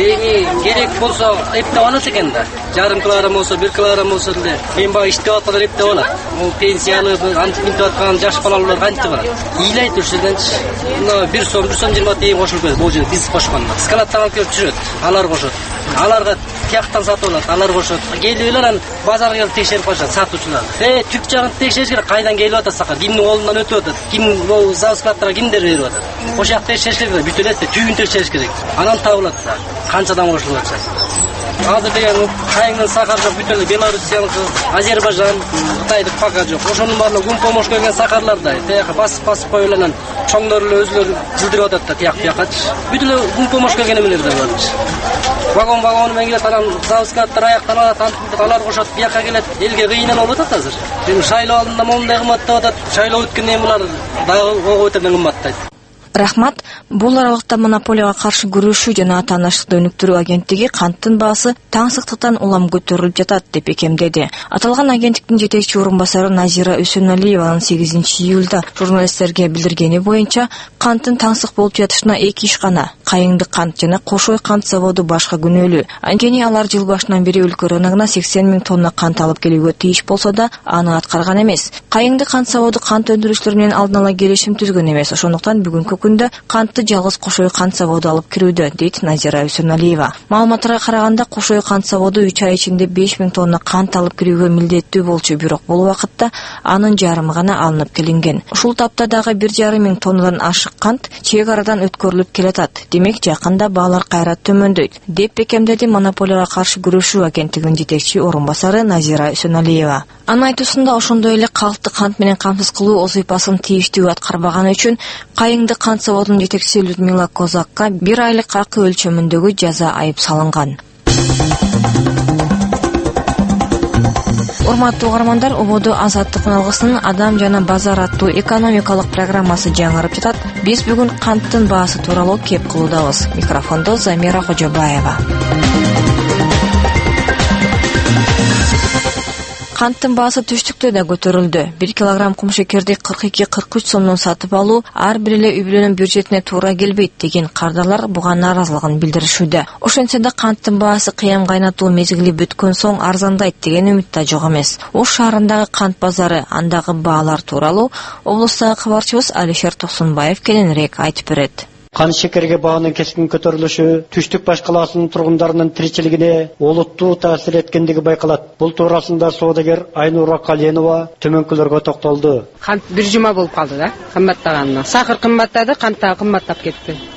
Эми керек болсо эптеп алат экен да. Жарым килограмм болсо, бир килограмм болсо деле. Мен баягы иштеп аткандар эптеп алат. Бул пенсиялы, антип минтип аткан жаш балалар канча бар? Ыйлайт ушерденчи. Мына бир сом, бир сом жыйырма тиен кошулуп кетет. Бул жерде биз кошкондо. Складтан алып келип түшүрөт. Алар кошот. Аларга тияктан сатып алат, алар кошот. Келип эле анан базарга келип текшерип калышат сатуучулар. Э, түп жагын текшериш керек, кайдан келип атат сака, кимдин колунан өтүп атат, ким бул заводскаттарга кимдер берип атат. Ошол жакта текшериш керек, бүт эле түбүн текшериш керек. Анан табылат да, канчадан кошулуп атат. Азыр деген кайыңдын сахар жок, бүт эле Белоруссияныкы, Азербайжан, Кытайдык пока жок. Ошонун баардыгы гум помош келген сахарларда, тияка басып-басып коюп эле анан чоңдор эле өзүлөрү жылдырып атат да, тияк биякачы. Бүт эле гум помош келген эмелер да бар. Вагон вагону менен келет, анан заводскаттар аяктан алат, антип алар кошот, бияка келет. Элге кыйынан болуп атат азыр. Эми шайлоо алдында момундай кымбаттап атат, шайлоо өткөндөн булар дагы ого өтөдөн кымбаттайт. Рахмат. Бул аралыкта монополияга каршы күрөшүү жана ата-аначлыкты өнүктүрүү агенттиги канттын баасы таңсыктыктан улам көтөрүлүп жатат деп бекемдеди. Аталган агенттиктин жетекчи орун басары Назира Үсөналиеванын сегизинчи июлда журналисттерге билдиргени боюнча, канттын таңсык болуп жатышына эки иш гана: Кайыңды кант жана Кошой кант заводу башка күнөөлүү. Анткени алар жыл башынан бери өлкө рыногуна сексен миң тонна кант алып келүүгө тийиш болсо да, аны аткарган эмес. Кайыңды кант заводу кант өндүрүүчүлөр менен алдын ала келишим түзгөн эмес. Ошондуктан бүгүнкү күндө кантты жалгыз Кошой кант заводу алып кирүүдө, дейт Назира Үсөналиева. Маалыматтарга караганда, Кошой кант заводу үч ай ичинде беш миң тонна кант алып кирүүгө милдеттүү болчу, бирок бул убакытта анын жарымы гана алынып келинген. Ушул тапта дагы бир жарым миң тоннадан ашык кант чек арадан өткөрүлүп келатат. Демек, жакында баалар кайра төмөндөйт, деп бекемдеди монополияга каршы күрөшүү агенттигинин жетекчи орун басары Назира Үсөналиева. Анын айтуусунда, ошондой эле калкты кант менен камсыз кылуу вазыйфасын тийиштүү аткарбаганы үчүн Кайыңды кант заводунун жетекчиси Людмила Козакка бир айлык акы өлчөмүндөгү жаза айып салынган. Урматтуу угармандар, ободо Азаттык алгысынын Адам жана базар аттуу экономикалык программасы жаңырып жатат. Биз бүгүн канттын баасы тууралуу кеп кылуудабыз. Микрофондо Замира Кожобаева. Канттын баасы түштүктө да көтөрүлдү. бир килограмм кумшекерди кырк эки кырк үч сомдон сатып алуу ар бир эле үй бүлөнүн бюджетине туура келбейт деген кардарлар буга нааразылыгын билдиришүүдө. Ошентсе да канттын баасы кыям кайнатуу мезгили бүткөн соң арзандайт деген үмүт да жок эмес. Ош шаарындагы кант базары, андагы баалар тууралуу облустагы кабарчыбыз Алишер Тосунбаев кененирээк айтып берет. Кант шекерге баанын кескин көтөрүлүшү Түштүк баш калаасынын тургундарынын тиричилигине олуттуу таасир эткендиги байкалат. Бул туурасында соодагер Айнура Каленова төмөнкүлөргө токтолду. Кант бир жума болуп калды да, кымбаттаганына. Сахар кымбаттады, кант дагы кымбаттап кетти.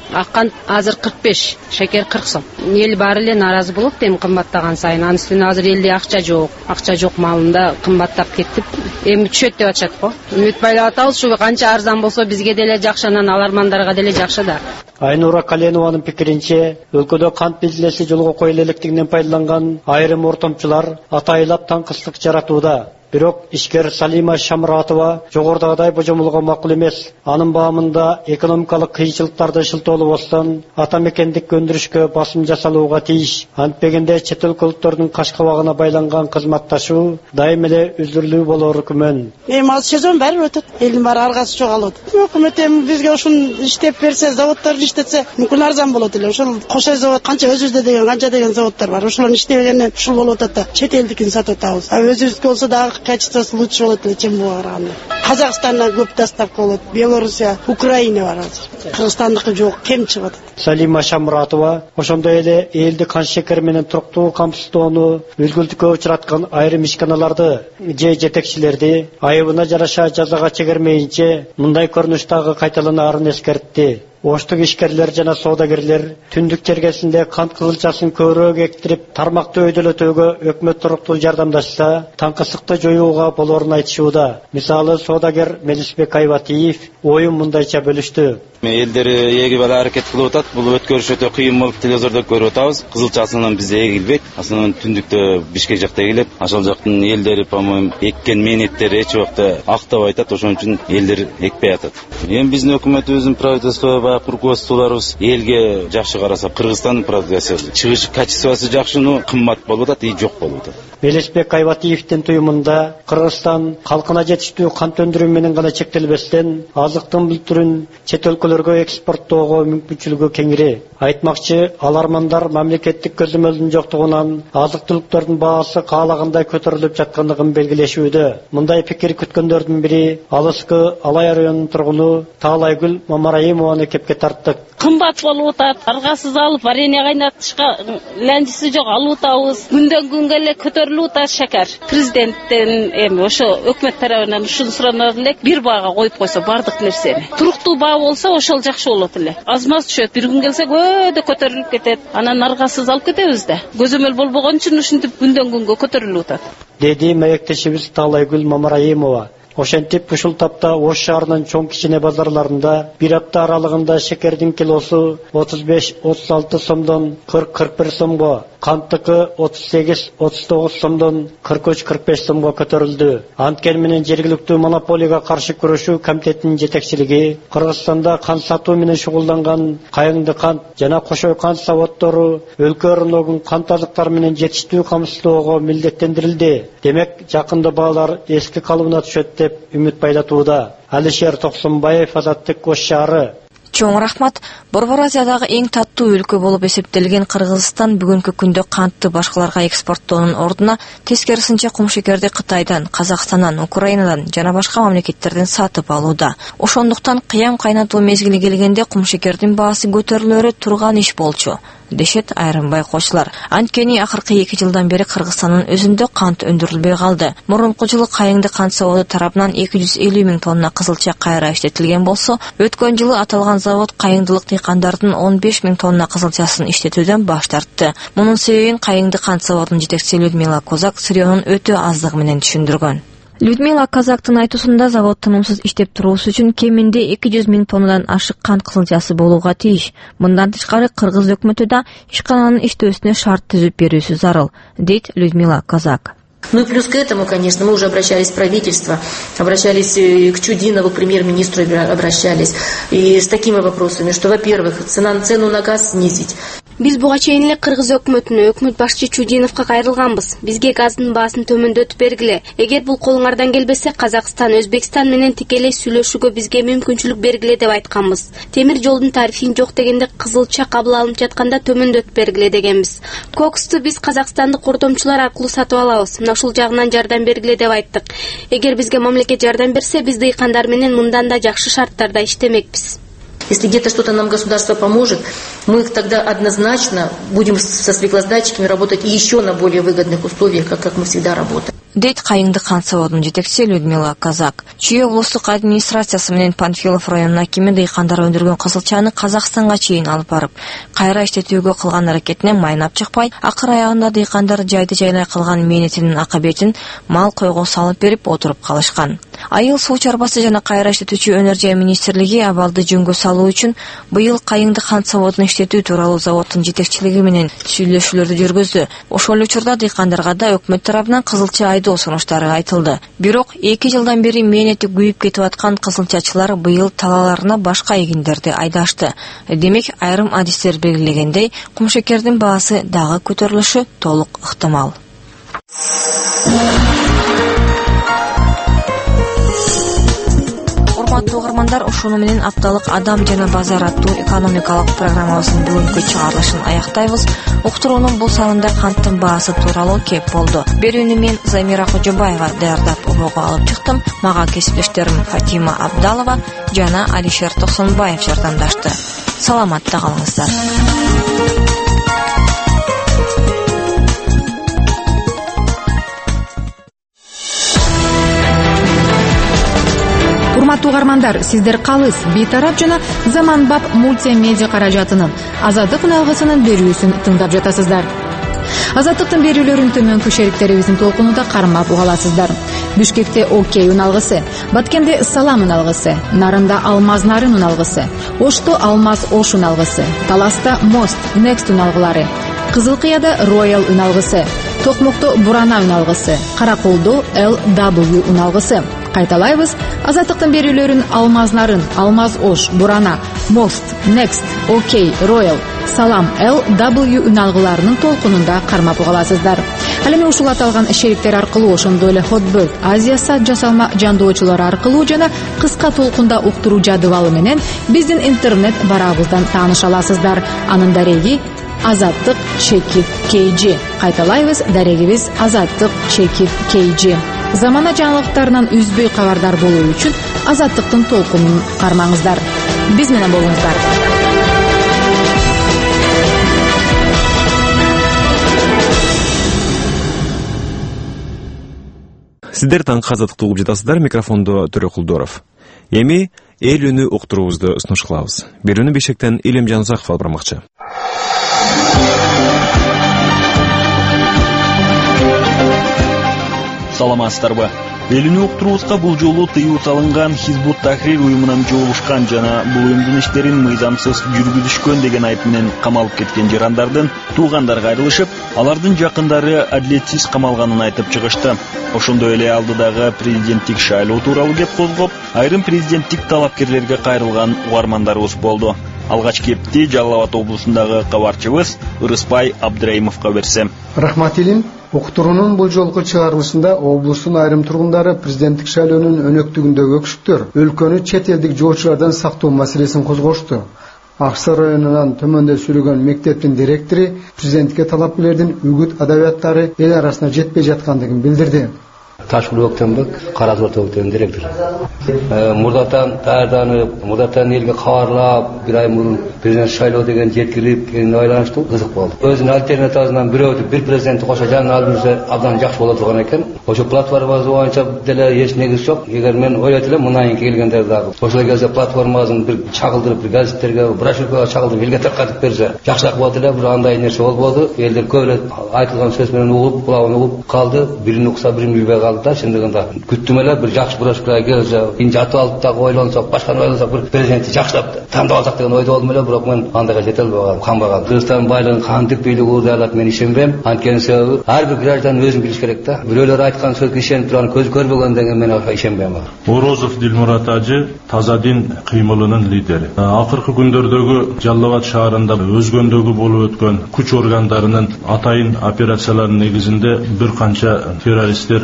ак кант азыр кырк беш, шекер кырк сом. Эл баары эле нааразы болот эми кымбаттаган сайын. Анын үстүнө азыр элде акча жок, акча жок малында кымбаттап кетип, эми түшөт деп атышат го. Үмүт байлап атабыз, ушу канча арзан болсо бизге деле жакшы, анан алармандарга деле жакшы да. Айнура Каленованын пикиринче, өлкөдө кант бизнеси жолго коюла электеринен пайдаланган айрым ортомчулар атайлап таңкыстык жаратууда. Бирок ишкер Салима Шамратова жогорудагыдай божомолго макул эмес. Анын баамында экономикалык кыйынчылыктарды шылтоолу болсун, ата мекендик өндүрүшкө басым жасалууга тийиш. Антпегенде чет өлкөлүктөрдүн каш кабагына байланган кызматташуу дайым эле үзүрлүү болору күмөн. Эми ал сезон баары өтөт. Элдин баары аргасы жок алып атат. Өкмөт эми бизге ушун иштеп берсе, заводдорду иштетсе, мүмкүн арзан болот эле. Ошол кошой завод канча өзүбүздө деген канча деген заводдор бар. Ошолордун иштебегенинен ушул болуп атат да. Чет элдикин сатып атабыз. А өзүбүздүкү болсо дагы качествосы лучше болот эле, чем буга караганда. Казакстандан көп доставка болот. Белоруссия, Украина бар азыр. Кыргызстандыкы жок, кем чыгып атат. Салима Шамратова ошондой эле элди кан шекер менен туруктуу камсыздоону үзгүлтүккө учураткан айрым ишканаларды же жетекчилерди айыбына жараша жазага чегермейинче мындай көрүнүштагы кайталанаарын эскертти. Оштук ишкерлер жана соодагерлер түндүк чергесинде кант кызылчасын көбүрөөк эктирип, тармакты өйдөлөтүүгө өкмөт туруктуу жардамдашса, таңкысыкты жоюуга болорун айтышууда. Мисалы, соодагер Мелисбек Айватиев оюн мындайча бөлүштү. Элдер эги бала аракет кылып атат. Бул өткөрүш өтө кыйын болуп телевизордо көрүп атабыз. Кызылчасынан бизде эгилбейт. Асынан түндүктө Бишкек жакта эгилет. Ошол жактын элдери, по-моему, эккен мээнеттери эч убакта актабай атат. Ошон үчүн элдер экпей атат. Эми биздин өкмөтүбүздүн правительство баягы руководстволорубуз элге жакшы караса, Кыргызстандын продукциясы чыгыш качествосы жакшы, но кымбат болуп атат, и жок болуп атат. Мелисбек Айватиевдин туюмунда Кыргызстан калкына жетиштүү кант өндүрүү менен гана чектелбестен, азыктын бул түрүн чет өлкөлөргө экспорттоого мүмкүнчүлүгү кеңири. Айтмакчы, алармандар мамлекеттик көзөмөлдүн жоктугунан азык-түлүктөрдүн баасы каалагандай көтөрүлүп жаткандыгын белгилешүүдө. Мындай пикир күткөндөрдүн бири Алыскы Алай районунун тургуну Таалайгүл Мамараимованы кепке тарттык. Кымбат болуп атат, аргасыз алып, варенье кайнатышка ланжысы жок алып атабыз. Күндөн күнгө эле көтөрүлүп атат шекер. Президенттен эми ошо өкмөт тарабынан ушуну суранат элек, бир баага коюп койсо бардык нерсени. Туруктуу баа болсо ошол жакшы болот эле. Аз-маз түшөт, бир күн келсе көдө көтөрүлүп кетет. Анан аргасыз алып кетебиз да. Көзөмөл болбогон үчүн ушинтип күндөн күнгө көтөрүлүп атат. Деди мектептешибиз Таалайгүл Мамараимова. Ошентип ушул тапта Ош шаарынын чоң кичине базарларында бир апта аралыгында шекердин килосу отуз беш отуз алты сомдон кырк кырк бир сомго, канттыкы отуз сегиз отуз тогуз сомдон кырк үч кырк беш сомго көтөрүлдү. Анткени менен жергиликтүү монополияга каршы күрөшүү комитетинин жетекчилиги Кыргызстанда кант сатуу менен шугулданган Кайыңды кант жана Кошой кант заводдору өлкө өрнөгүн кант азыктары менен жетиштүү камсыздоого милдеттендирилди. Демек, жакында баалар эски калыбына түшөт деп үмүт байлатууда. Алишер Токсонбаев, Азаттык, Ош шаары. Чоң рахмат. Борбор Азиядагы эң таттуу өлкө болуп эсептелген Кыргызстан бүгүнкү күндө кантты башкаларга экспорттоонун ордуна тескерисинче кумшекерди Кытайдан, Казакстандан, Украинадан жана башка мамлекеттерден сатып алууда. Ошондуктан кыям кайнатуу мезгили келгенде кумшекердин баасы көтөрүлөрү турган иш болчу, дешет айрым байкоочулар. Анткени акыркы эки жылдан бери Кыргызстандын өзүндө кант өндүрүлбөй калды. Мурунку жылы Кайыңды кант заводу тарабынан эки жүз элүү миң тонна кызылча кайра иштетилген болсо, өткөн жылы аталган завод кайыңдылык дыйкандардын он беш миң тонна кызылчасын иштетүүдөн баш тартты. Мунун себебин Кайыңды кант заводунун жетекчиси Людмила Козак сырьёнун өтө аздыгы менен түшүндүргөн. Людмила Казактын айтуусунда завод тынымсыз иштеп туруусу үчүн кеминде эки жүз миң тоннадан ашык кант кызылчасы болууга тийиш. Мындан тышкары Кыргыз өкмөтү да ишкананын иштөөсүнө шарт түзүп берүүсү зарыл, дейт Людмила Казак. Ну и плюс к этому, конечно, мы уже обращались в правительство, обращались к Чудинову, к премьер-министру обращались, и с такими вопросами, что, во-первых, цена, цену на газ снизить. Биз буга чейин эле Кыргыз өкмөтүнө, өкмөт башчы Чудиновго кайрылганбыз. Бизге газдын баасын төмөндөтүп бергиле. Эгер бул колуңардан келбесе, Казакстан, Өзбекстан менен тикелей сүйлөшүүгө бизге мүмкүнчүлүк бергиле деп айтканбыз. Темир жолдун тарифин жок дегенде кызылча кабыл алынып жатканда төмөндөтүп бергиле дегенбиз. Коксту биз казакстандык ортомчулар аркылуу сатып алабыз. Мына ушул жагынан жардам бергиле деп айттык. Эгер бизге мамлекет жардам берсе, биз дыйкандар менен мындан да жакшы шарттарда иштемекпиз. Если где-то что-то нам государство поможет, мы тогда однозначно будем со свеклоздатчиками работать еще на более выгодных условиях, как, как мы всегда работаем. дейт Кайыңды кан заводунун жетекчиси Людмила Казак. Чүй облустук администрациясы менен Панфилов районунун акими дыйкандар өндүргөн кызылчаны Казакстанга чейин алып барып, кайра иштетүүгө кылган аракетинен майнап чыкпай, акыр аягында дыйкандар жайды жайлай кылган мээнетинин акыбетін мал койго салып берип отуруп калышкан. Айыл суу чарбасы жана кайра иштетүүчү Энергия министрлиги абалды жөнгө салуу үчүн быйыл Кайыңды кан заводун иштетүү тууралуу заводдун жетекчилиги менен сүйлөшүүлөрдү жүргүздү. Ошол учурда дыйкандарга да өкмөт тарабынан кызылча айдоо сунуштары айтылды. Бирок эки жылдан бери мээнети күйүп кетип аткан кызылчачылар быйыл талаларына башка эгиндерди айдашты. Демек, айрым адистер белгилегендей, кумшекердин баасы дагы көтөрүлүшү толук ыктымал. Урматтуу угармандар, ошону менен апталык Адам жана базар аттуу экономикалык программабыздын бүгүнкү чыгарылышын аяктайбыз. Уктуруунун бул санында канттын баасы тууралуу кеп болду. Берүүнү мен Замира Кожобаева даярдап угууга алып чыктым. Мага кесиптештерим Фатима Абдалова жана Алишер Токсонбаев жардамдашты. Саламатта калыңыздар. Урматтуу угармандар, сиздер калыс бейтарап жана заманбап мультимедиа каражатынын Азаттык үналгысынын берүүсүн тыңдап жатасыздар. Азаттыктын берүүлөрүн төмөнкү шериктерибиздин толкунунда кармап уга аласыздар. Бишкекте Окей үналгысы, Баткенде Салам үналгысы, Нарында Алмаз Нарын үналгысы, Ошто Алмаз Ош үналгысы, Таласта Мост Next үналгылары, Кызылкыяда Royal үналгысы, Токмокто Бурана үналгысы, Караколдо Эл дабл ю үналгысы. Кайталайбыз, Азаттыктын берүүлөрүн Алмаз Нарын, Алмаз Ош, Бурана, Мост, Next, Окей, Royal, Салам, Эл дабл ю үналгыларынын толкунунда кармап угаласыздар. Ал эми ушул аталган шериктер аркылуу, ошондой эле Hotbird, Азия сат жасалма жандоочулар аркылуу жана кыска толкунда уктуруу жадыбалы менен биздин интернет барабыздан тааныша аласыздар. Анын дареги Азаттык чекит кей джи. Кайталайбыз, дарегибиз Азаттык чекит кей джи. Замана жаңылыктарынан үзбөй кабардар болуу үчүн Азаттыктын толкунун кармаңыздар. Биз менен болуңуздар. Сиздер таңкы Азаттыкты угуп жатасыздар. Микрофондо Төрө Кулдоров. Эми эл үнү уктуруубузду сунуш кылабыз. Берүүнү Бишкектен Илим Жанузаков алып бармакчы. Саламатсыздарбы? Эл үнү уктуруубузга бул жолу тыюу салынган Хизбут Тахрир уюмунан жолушкан жана бул уюмдун иштерин мыйзамсыз жүргүзүшкөн деген айып менен камалып кеткен жарандардын туугандарга айрылышып, алардын жакындары адилетсиз камалганын айтып чыгышты. Ошондой эле алдыдагы президенттик шайлоо тууралуу кеп козгоп, айрым президенттик талапкерлерге кайрылган угармандарыбыз болду. Алгач кепти Жалал Абад облусундагы кабарчыбыз Ырыспай Абдыраимовго берсем. Рахмат Илим. Уктуруунун бул жолку чыгарылышында облустун айрым тургундары президенттик шайлоонун өнөктүгүндөгү өкүшүктөр, өлкөнү чет элдик жоочулардан сактоо маселесин козгошту. Аксай районунан төмөндө сүйлөгөн мектептин директору президентке талапкерлердин үгүт адабияттары эл арасына жетпей жаткандыгын билдирди. Ташкул Октембек, Каразор Октембек директор. Мурдатан даярданып, мурдатан элге кабарлап, бир ай мурун президент шайлоо деген жеткирип, кийин айланыштуу кызык болду. Өзүнүн альтернативасынан бирөөдү бир президентти кошо жанына алып жүрсө абдан жакшы болот турган экен. Ошо платформабыз боюнча деле эч негиз жок. Эгер мен ойлойт элем мындан кийин келгенде дагы ошол кезде платформабызын бир чагылдырып, бир газеттерге, брошюркага чагылдырып элге таркатып берсе, жакшыраак болот эле. Бирок андай нерсе болбоду. Элдер көп эле айтылган сөз менен угуп, кулагын угуп калды. Бирин укса, бирин билбей калды. Шындыгында күттүм эле бир жакшы брошюра келсе, кийин жатып алып дагы ойлонсок, башканы ойлонсок, бир президентти жакшылап тандап алсак деген ойдо болдум эле, бирок мен андайга жете албай калдым, канбай калдым. Кыргызстан байлыгын кантип бийлиги уурдай алат мен ишенбейм. Анткени себеби ар бир граждан өзүн билиш керек да. Бирөөлөр айткан сөзгө ишенип турган көз көрбөгөндөн мен ошо ишенбейм. Орозов Дилмурат ажы Таза дин кыймылынын лидери. Акыркы күндөрдөгү Жалал Абад шаарында өзгөндөгү болуп өткөн күч органдарынын атайын операцияларынын негизинде бир канча террористтер зыян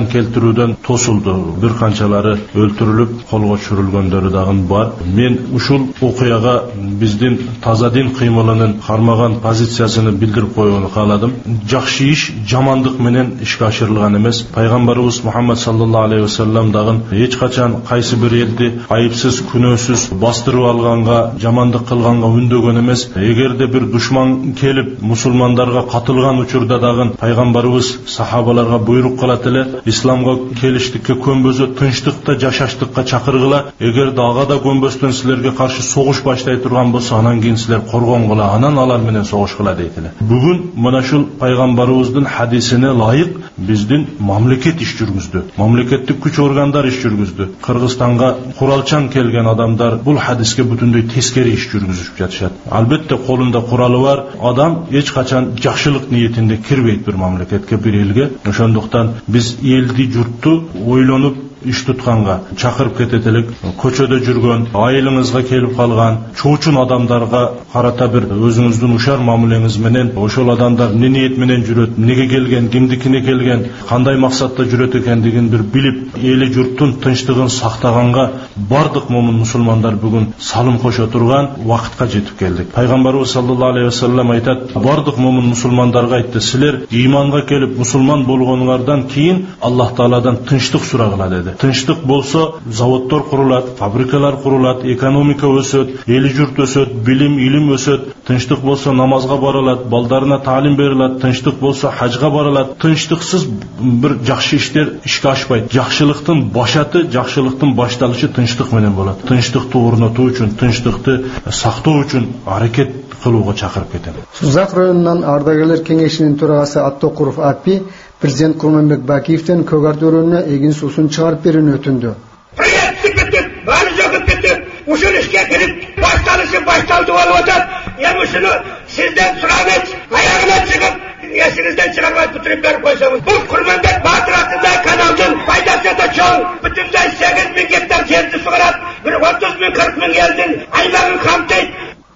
келтирүүдөн тосулду. Бир канчалары өлтүрүлүп, колго түшүрүлгөндөрү дагы бар. Мен ушул окуяга биздин таза дин кыймылынын кармаган позициясыны билдирип коюуну кааладым. Жакшы иш жамандык менен ишке ашырылган эмес. Пайгамбарыбыз Мухаммад саллаллаху алейхи ва саллям дагы эч качан кайсы бир элди айыпсыз, күнөөсүз бастырып алганга, жамандык кылганга үндөгөн эмес. Эгерде бир душман келип мусулмандарга катылган учурда дагы пайгамбарыбыз сахабаларга буйрук кылат эле, исламга келиштикке көнбөзө тынчтыкта жашаштыкка чакыргыла. Эгерде ага да көнбөстөн силерге каршы согуш баштай турган болсо, анан кийин силер коргонгула, анан алар менен согушкула дейт эле. Бүгүн мына ушул пайгамбарыбыздын хадисине ылайык биздин мамлекет иш жүргүздү. Мамлекеттик күч органдар иш жүргүздү. Кыргызстанга куралчан келген адамдар бул хадиске бүтүндөй тескери иш жүргүзүп жатышат. Албетте колунда куралы бар адам эч качан жакшылык ниетинде кирбейт бир мамлекетке, бир элге. Ошондуктан биз элди, журтту ойлонуп иш тутканга чакырып кетет элек. Көчөдө жүргөн, айылыңызга келип калган чоочун адамдарга карата бир өзүңүздүн ушар мамилеңиз менен ошол адамдар эмне ниет менен жүрөт, эмнеге келген, кимдикине келген, кандай максатта жүрөт экендигин бир билип, эли журттун тынчтыгын сактаганга бардык момун мусулмандар бүгүн салым кошо турган убакытка жетип келдик. Пайгамбарыбыз саллаллаху алейхи ва саллям айтат, бардык момун мусулмандарга айтты, силер ыйманга келип мусулман болгонуңардан кийин Аллах Тааладан тынчтык сурагыла деди. Тынчтык болсо заводдор курулат, фабрикалар курулат, экономика өсөт, эли журт өсөт, билим, илим өсөт. Тынчтык болсо намазга барылат, балдарына таалим берилат, тынчтык болсо хажга барылат. Тынчтыксыз бир жакшы иштер ишке ашпайт. Жакшылыктын башаты, жакшылыктын башталышы тынчтык менен болот. Тынчтыкты орнотуу үчүн, тынчтыкты сактоо үчүн аракет кылууга чакырып кетем. Сузак районунан ардагерлер кеңешинин төрагасы Аттокуров Апи президент Курманбек Бакиевден Көгард өрөөнүнө эгин суусун чыгарып берүүнү өтүндү. Проектти бүтүп, баары жогуп кетип, ушул ишке кирип, башталышы башталды болуп атат. Эми ушуну сизден сурайбыз, аягына чыгып, эсиңизден чыгарбай бүтүрүп берип койсоңуз. Бул Курманбек Баатыр атындагы каналдын пайдасы да чоң. Бүтүндөй сегиз миң гектар жерди сугарат, бир отуз миң кырк миң элдин аймагын камтыйт.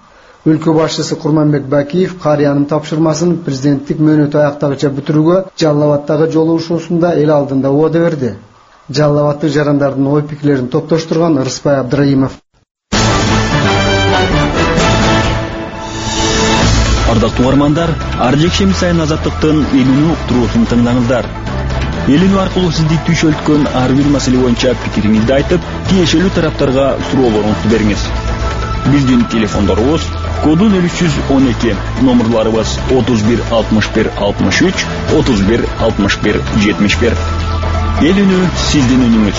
Өлкө башчысы Курманбек Бакиев Карыянын тапшырмасын президенттик мөөнөтү аяктагыча бүтүрүүгө Жалал Абадтагы жолугушуусунда эл алдында убада берди. Жалал Абадтык жарандардын ой пикирлерин топтоштурган Рыспай Абдраимов. Ардактуу угармандар, ар жекшемби сайын Азаттыктын элүүнү уктуруусун тыңдаңыздар. Элүүнү аркылуу сизди түшөлткөн ар бир маселе боюнча пикириңизди айтып, тиешелүү тараптарга суроолоруңузду бериңиз. Биздин телефондорубуз коду нөл үч жүз он эки, номерларыбыз отуз бир алтымыш бир алтымыш үч, отуз бир алтымыш бир жетимиш бир. Эл үнү сиздин үнүңүз.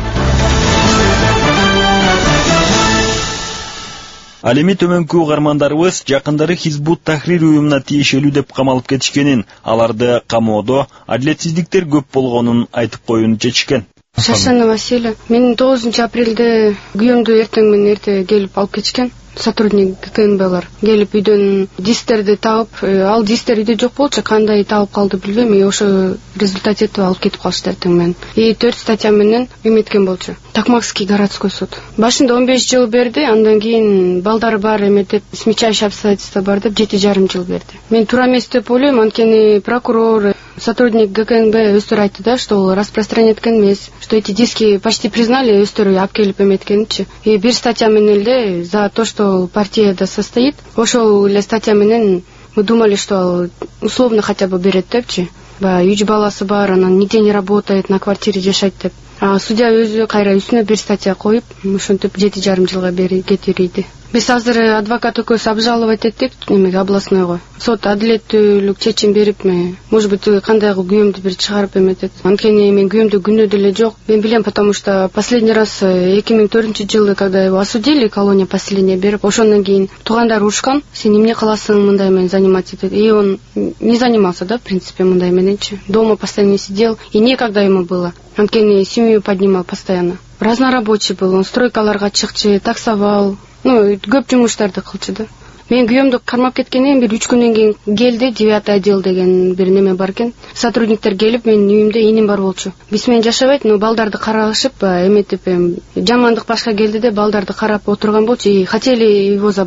Ал эми төмөнкү угармандарыбыз жакындары Хизбут Тахрир уюмуна тиешелүү деп камалып кетишкенин, аларды камоодо адилетсиздиктер көп болгонун айтып коюуну чечишкен. Шаршана Василия. Мен тогузунчу апрелде күйөөмдү эртең менен эрте келип алып кетишкен. Сотрудник КНБлар келип үйдөн дистерди таап, ал дистер үйдө жок болчу, кандай таап калды билбейм, и ошо результат этип алып кетип калышты эртең менен. И төрт статья менен эметкен болчу. Токмакский городской суд. Башында он беш жыл берди, андан кийин балдар бар эметип, смягчающее обстоятельства бар деп жети жарым жыл берди. Мен туура эмес деп ойлойм, анткени прокурор, сотрудник ГКНБ өздөрү айтты да, что ол распространять эткен эмес, что эти диски почти признали өздөрү алып келип эметкеничи. И бир статья менен эле за то, что партияда состоит, ошол эле статья менен мы думали, что условно хотя бы берет депчи. Баягы үч баласы бар, анан нигде не работает, на квартире жашайт деп. А судья өзү кайра үстүнө бир статья коюп, ошентип жети жарым жылга кетирийди. Биз азыр адвокат экөөбүз обжаловать эттик, немеге областнойго. Сот адилеттүүлүк чечим берипми? Может быть, кандайгы күйөөмдү бир чыгарып эметет. Анткени мен күйөөмдө күнөө деле жок. Мен билем, потому что последний раз эки миң төртүнчү жылы, когда его осудили, колония поселения берип, ошондон кийин туугандар урушкан. Сен эмне кыласың мындай менен заниматься этет? И он не занимался, да, в принципе, мындай мененчи. Дома постоянно сидел, и некогда ему было. Анткени семью поднимал постоянно. Разнорабочий был, он стройкаларга чыкчу, таксовал. Ну, көп жумуштарды кылчу да. Мен күйөөмдү кармап кеткенден бир үч күндөн кийин келди, девятый отдел деген бир неме бар экен. Сотрудниктер келип, менин үйүмдө иним бар болчу. Биз менен жашабайт, но балдарды карашып, эметип, жамандык башка келди де балдарды карап отурган болчу, и хотели его забрать.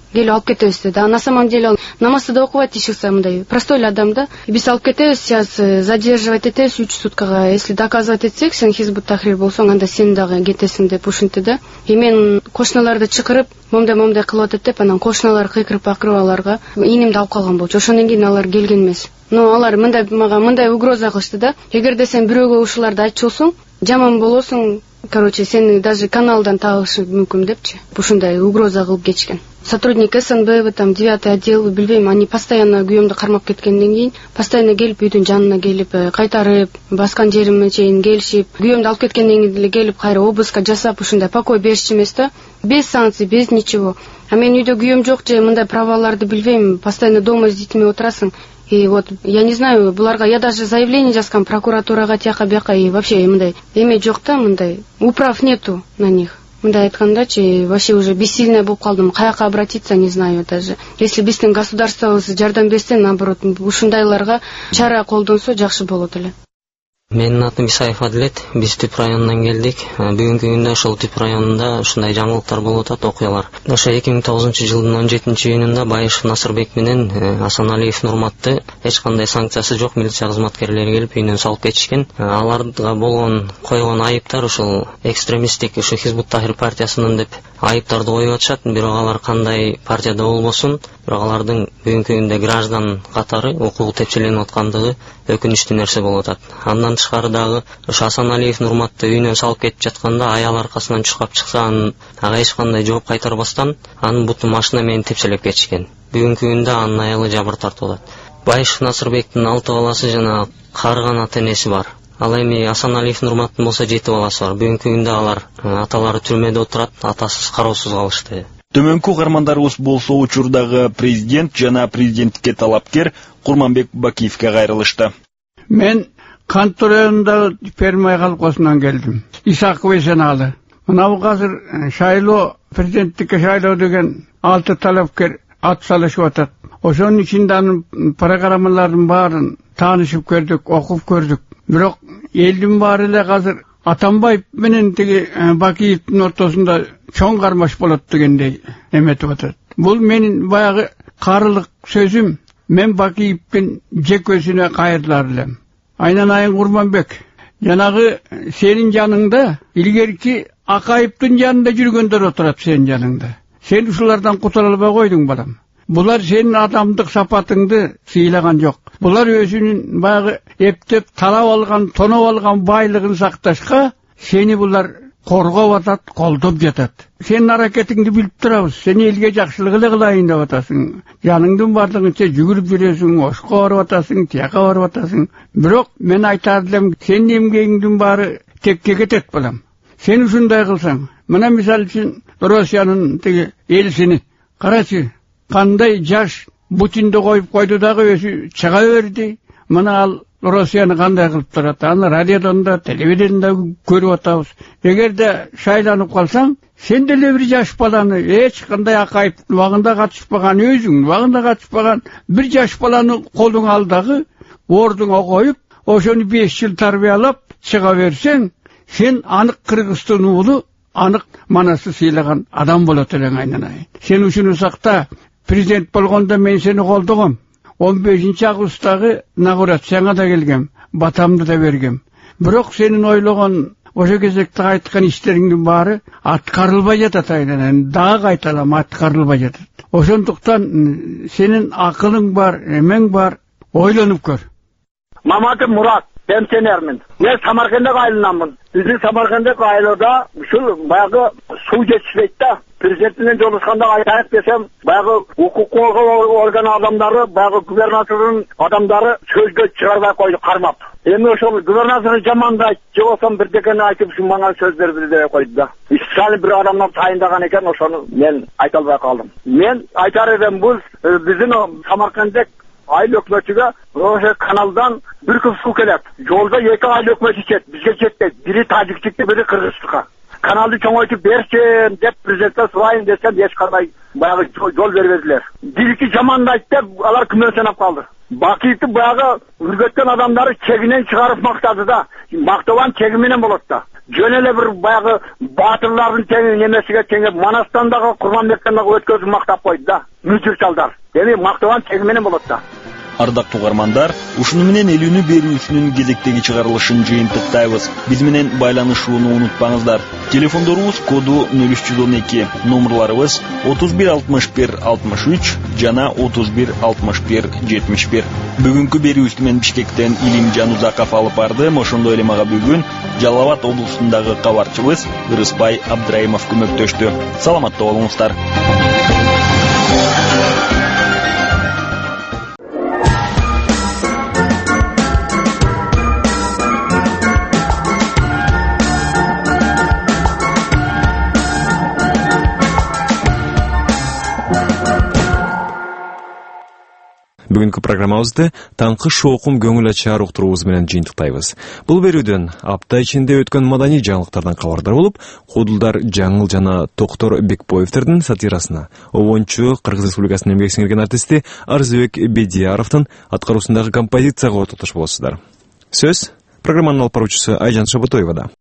келип алып кетебиз деди. А на самом деле ал намазды да окубайт иш кылса, мындай простой эле адам да. Биз алып кетебиз, сейчас задерживать этебиз үч суткага. Если доказывать этсек, сен Хизбут Тахрир болсоң, анда сен дагы кетесиң деп ушинтти да. И мен кошуналарды чакырып, момдай-момдай кылып атат деп, анан кошуналар кыйкырып акырып аларга инимди алып калган болчу. Ошондон кийин алар келген эмес. Но алар мындай мага мындай угроза кылышты да. Эгерде сен бирөөгө ушуларды айтчу жаман болосуң, короче, сени даже каналдан табышы мүмкүн депчи. Ушундай угроза кылып кетишкен. Сотрудник СНБ, там девятый отдел, билбейм, они постоянно күйөөмдү кармап кеткенден кийин, постоянно келип үйдүн жанына келип, кайтарып, баскан жериме чейин келишип, күйөөмдү алып кеткенден кийин деле келип кайра обыска жасап, ушундай покой беришчү эмес да. Без санкций, без ничего. А мен үйдө күйөөм жок же, мындай праваларды билбейм, постоянно дома с детьми отурасың. И вот, я не знаю, буларга я даже заявление жазгам прокуратурага, тияка бияка, и вообще мындай эме жок да, мындай управ нету на них. Мындай айткандачы, вообще уже бессильная болуп калдым. Каяка обратиться, не знаю даже. Если биздин государствобуз жардам берсе, наоборот, ушундайларга чара колдонсо жакшы болот эле. Менин атым Исаев Адилет, биз Түп районунан келдик. Бүгүнкү күндө ошол Түп районунда ушундай жаңылыктар болуп атат, окуялар. Ошо эки миң тогузунчу жылдын он жетинчи июнунда Байышев Насырбек менен Асаналиев Нурматты эч кандай санкциясы жок милиция кызматкерлери келип үйүнөн салып кетишкен. Аларга болгон койгон айыптар ушул экстремисттик, ушу Хизбут Тахрир партиясынын деп айыптарды коюп атышат. Бирок алар кандай партияда болбосун, бирок алардын бүгүнкү күндө граждан катары укугу тепшеленип аткандыгы өкүнүчтүү нерсе болуп атат. Андан тышкары дагы ошо Асаналиев Нурматты үйүнөн салып кетип жатканда аял аркасынан чуркап чыкса, анын ага эч кандай жооп кайтарбастан анын буту машина менен тепселеп кетишкен. Бүгүнкү күндө анын аялы жабыр тартып атат. Байышев Насырбектин алты баласы жана карыган ата энеси бар. Ал эми Асаналиев Нурматтын болсо жети баласы бар. Бүгүнкү күндө алар аталары түрмөдө отурат, атасыз кароосуз калышты. Төмөнкү каармандарыбыз болсо учурдагы президент жана президенттикке талапкер Курманбек Бакиевке кайрылышты. Мен Кантор районундагы ферма калкасынан келдим. Исаков Эсеналы. Мынау азыр шайлоо, президенттикке шайлоо деген алты талапкер ат салышып атат. Ошонун ичинде анын программалардын баарын таанышып көрдүк, окуп көрдүк. Бирок элдин баары эле азыр Атамбаев менен тиги Бакиевдин ортосунда чоң кармаш болот дегендей эметип атат. Бул менин баягы карылык сөзүм. Мен Бакиевдин жекөсүнө кайрылар элем. Айнанайын Курманбек, жанагы сенин жаныңда илгерки Акаевдин жанында жүргөндөр отурат сенин жаныңда. Сен ушулардан кутула албай койдуң, балам. Булар сенин адамдык сапатыңды сыйлаган жок. Булар өзүнүн баягы эптеп талап алган, тоноп алган байлыгын сакташка сени булар коргоп атат, колдоп жатат. Сенин аракетиңди билип турабыз. Сени элге жакшылык эле кылайын деп атасың. Жаныңдын бардыгынча жүгүрүп жүрөсүң, ошко барып атасың, тияка барып атасың. Бирок мен айтар элем, сенин эмгегиңдин баары текке кетет, балам. Сен ушундай кылсаң, мына мисалы үчүн Россиянын тиги элчини карачы, кандай жаш Путинди коюп койду дагы өзү чыга берди. Мына ал Россияны кандай кылып турат? Аны радиодон да, телевидениеде көрүп атабыз. Эгерде шайланып калсаң, сен деле бир жаш баланы, эч кандай Акаевдин убагында катышпаган, өзүңдүн убагында катышпаган бир жаш баланы колуңа ал дагы ордуңа коюп, ошону беш жыл тарбиялап чыга берсең, сен анык Кыргыздын уулу, анык манасы сыйлаган адам болот элең, айнанайын. Сен ушуну сакта. Президент болгондо мен сени колдогом. он бешинчи августтагы инаугурацияңа да келгем, батамды да бергем. Бирок сенин ойлогон, ошо кезекте айткан иштериңдин баары аткарылбай жатат, айнанайын. Дагы кайталам, аткарылбай жатат. Ошондуктан сенин акылың бар, эмең бар, ойлонуп көр. Маматым Мурат, пенсионермин. Мен Самаркандга айланамын. Биздин Самарканддагы айлоодо ушул баягы суу жетишпейт да. Президент менен жолугушканда айтайык десем, баягы укук коргоо орган адамдары, баягы губернатордун адамдары сөзгө чыгарбай койду, кармап. Эми ошол губернатор жамандайт, же болсо бирдекени айтып ушул мага сөздөрдү билдире койду да. Специаль бир адамды тайындаган экен, ошону мен айта албай калдым. Мен айтар элем, бул биздин Самарканддагы айыл өкмөтүгө ошо каналдан бир кыз суу келет. Жолдо эки айыл өкмөт ичет, бизге жетпейт. Бири Тажиктикке, бири Кыргызстанга. Каналды чоңойтуп берсин деп президентке сурайын десем, эч кандай баягы жол бербедилер. Бирики жамандайт деп алар күмөн санап калды. Бакитти баягы үргөткөн адамдары чегинен чыгарып мактады да. Мактабан чеги менен болот да. Жөн эле бир баягы баатырлардын тең немесиге теңеп Манастандагы Курманбектендагы өткөзүп мактап койду да. Мүчүрчалдар. Эми мактабан чеги менен болот да. Ардактуу угармандар, ушуну менен элүүнү берүүчүнүн кезектеги чыгарылышын жыйынтыктайбыз. Биз менен байланышууну унутпаңыздар. Телефондорубуз коду нөл үч жүз он эки, номерларыбыз отуз бир алтымыш бир алтымыш үч жана отуз бир алтымыш бир жетимиш бир. Бүгүнкү берүүбүздү мен Бишкектен Илимжан Узаков алып бардым. Ошондой эле мага бүгүн Жалал Абад облусундагы кабарчыбыз Ырыспай Абдраимов көмөктөштү. Саламатта болуңуздар. Бүгүнкү программабызды таңкы шоокум көңүл ачар уктуруубуз менен жыйынтыктайбыз. Бул берүүдөн апта ичинде өткөн маданий жаңылыктардан кабардар болуп, Кудулдар Жаңыл жана Токтор Бекбоевтердин сатирасына обончу Кыргыз Республикасынын эмгек сиңирген артисти Арзыбек Бедияровдун аткаруусундагы композицияга отоктош болосуздар. Сөз программанын алып баруучусу Айжан Шабатоевада.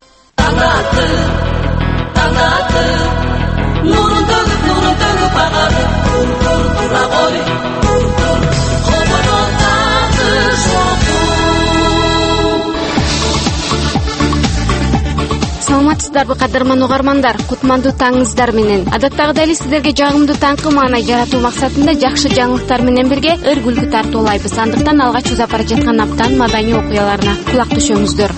Саламатсыздарбы кадырман угармандар, кутмандуу таңыңыздар менен. Адаттагыдай эле сиздерге жагымдуу таңкы маанай жаратуу максатында жакшы жаңылыктар менен бирге ыр күлкү тартуулайбыз. Андыктан алгач узап бара жаткан аптанын маданий окуяларына кулак түшөңүздөр.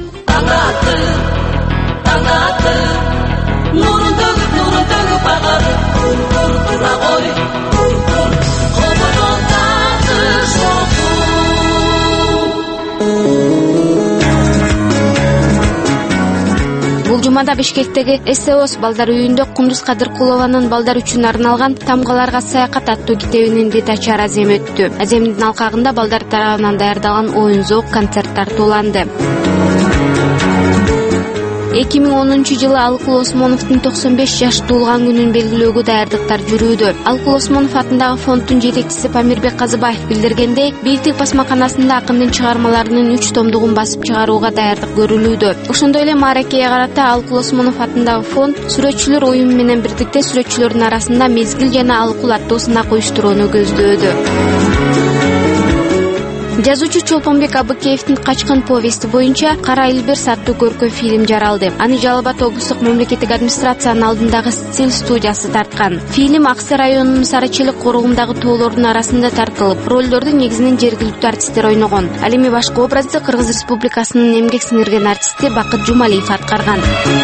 Бул жумада Бишкектеги СОС балдар үйүндө Кундуз Кадыркулованын балдар үчүн арналган Тамгаларга саякат аттуу китебинин бет ачар аземи өттү. Аземдин алкагында балдар тарабынан даярдалган оюн зоок концерт тартууланды. эки миң онунчу жылы Алкул Осмоновдун токсон беш жаш туулган күнүн белгилөөгө даярдыктар жүрүүдө. Алкул Осмонов атындагы фонддун жетекчиси Памирбек Казыбаев билдиргендей, Бийиктик басмаканасында акындын чыгармаларынын үч томдугун басып чыгарууга даярдык көрүлүүдө. Ошондой эле мааракеге карата Алкул Осмонов атындагы фонд сүрөтчүлөр уюму менен бирдикте сүрөтчүлөрдүн арасында Мезгил жана Алкул аттуу сынак уюштурууну көздөөдө. Жазуучу Чолпонбек Абыкеевдин Качкын повести боюнча Кара Илбирс аттуу көркөм фильм жаралды. Аны Жалал Абад облустук мамлекеттик администрациянын алдындагы стиль студиясы тарткан. Фильм Аксы районунун Сарычелек коругундагы тоолордун арасында тартылып, ролдорду негизинен жергиликтүү артисттер ойногон. Ал эми башкы образды Кыргыз Республикасынын эмгек сиңирген артисти Бакыт Жумалиев аткарган.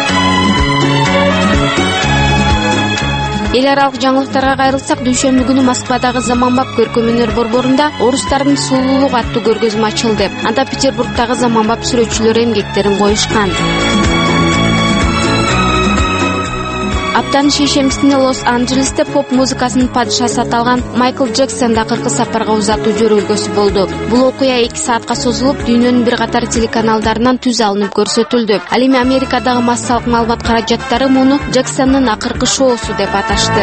Эл аралык жаңылыктарга кайрылсак, дүйшөмбү күнү Москвадагы Заманбап көркөм өнөр борборунда орустардын сулуулук аттуу көргөзмө ачылды. Анда Петербургдагы Заманбап сүрөтчүлөрү эмгектерин коюшкан. Аптанын шейшембисинде Лос-Анджелесте поп музыкасынын падышасы аталган Майкл Джексон акыркы сапарга узатуу жөрөлгөсү болду. Бул окуя эки саатка созулуп, дүйнөнүн бир катар телеканалдарынан түз алынып көрсөтүлдү. Ал эми Америкадагы массалык маалымат каражаттары муну Джексондун акыркы шоусу деп аташты.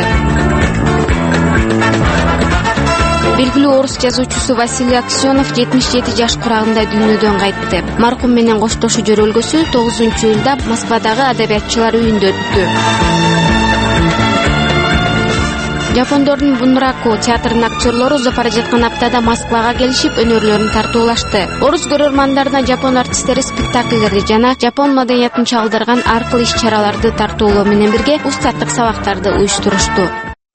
Белгилүү орус жазуучусу Василий Аксенов жетимиш жети жаш курагында дүйнөдөн кайтты. Маркум менен коштошуу жөрөлгөсү тогузунчу июлда Москвадагы Адабиятчылар үйүндө өттү. Жапондордун Бунраку театрынын актерлору узап бара жаткан аптада Москвага келишип, өнөрлөрүн тартуулашты. Орус көрөрмандарына жапон артисттери спектакльдерди жана жапон маданиятын чагылдырган ар кыл иш-чараларды тартуулоо менен бирге устаттык сабактарды уюштурушту.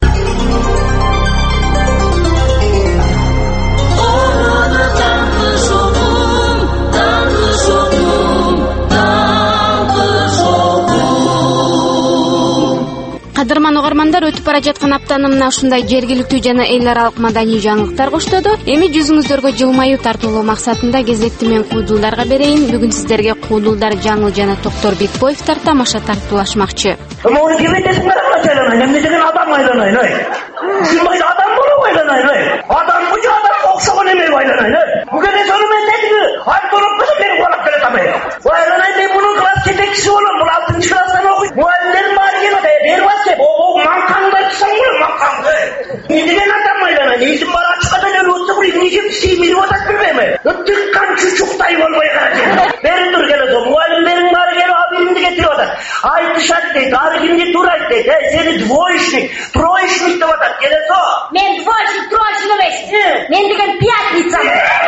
Кадырман угармандар, өтүп бара жаткан аптаны мына ушундай жергиликтүү жана эл аралык маданий жаңылыктар коштоду. Эми жүзүңүздөргө жылмаюу тартуулоо максатында кезекти мен Кудулдарга берейин. Бүгүн сиздерге Кудулдар Жаңыл жана Токтор Бекбоевтер тамаша тартуулашмакчы. Муну ким этесиңер ачайланайын, эмне деген адам айланайын, ой. Симбай адам болуп айланайын, ой. Адам бужу адам окшогон эме айланайын, ой. Бугене сону мен деди, артылып калса мен кулап келетам, ой. Айланайын, мен мунун класс жетекчиси болом, бул алтынчы класстан окуйт. Муалимдерим бар экен, бербатчы. О, маңкаңды айтсаң ғой, маңкаңды. Не деген адам айланайын, эсим бар ачыкка деле өлүп отса, эмне кеп сийми Ey seni двоечник, троечник деп атат. Келесо? Мен двоечник, троечник емес. Мен деген пятница.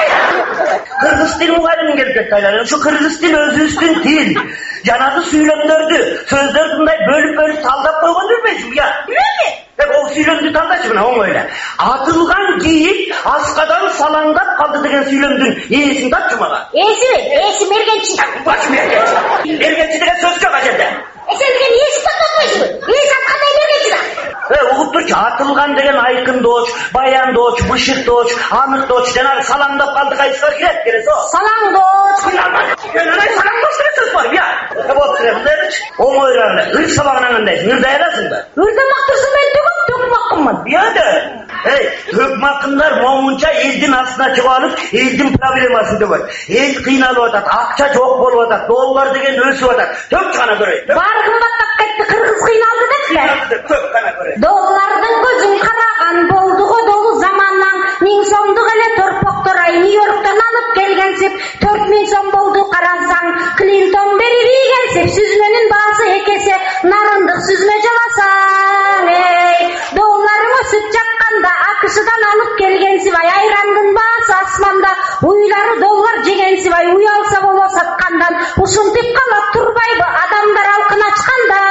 Кыргыз тил мұғалімін келіп кетті айлар. Şu кыргыз тил өзүбүздүн тил. Жанагы сүйлөмдөрдү, сөздөрдү мындай бөлүп-бөлүп талдап койгон билбейсиңби я? Билем. Деп ол сүйлөмдү талдачы мына оңойло. Атылган кийик аскадан салаңдап калды деген сүйлөмдүн ээсин тапчы мага. Ээси, ээси мергенчи. Баш мергенчи. Мергенчи деген сөз жок а жерде. Э сен деген ээси таппайсыңбы? Ээси аткандай мергенчи да. Э угуп турчу, атылган деген айкындооч, баяндооч, бышыктооч, аныктооч, жанагы салаңдап калды кайсыга кирет келесо? Салаңдооч. Кыйналай салаңдооч деген сөз бар, я. Э болуп мындайчы. Оңойлору, ыр сабагынан кандайсың? Ыр даярасыңбы? Ырдамак турсун мен төгөп төкмакмын. Яда. Эй, төкмакындар момунча элдин астына чыгып алып, элдин проблемасын дөбөт. Эл кыйналып атат, акча жок болуп атат, доллар деген өсүп атат. Төк гана көрөйт. Баары кымбаттап кетти, кыргыз кыйналды депсиз. Төк гана көрөйт. Доллардын көзүн караган болду го долу заманнан. Миң сомдук эле торпоктор ай Нью-Йорктон алып келгенсип, төрт миң сом болду карасаң. Клинтон берип ийгенсип, сүзмөнүн баасы экесе, нарындык сүзмө жабасаң. Эй, долларың өсүп жатканда акшдан алып келгенсип ай айрандын баасы асманда. Уйлары доллар жегенсип ай уялса боло саткандан. Ушинтип калат турбайбы адамдар алкын ачканда.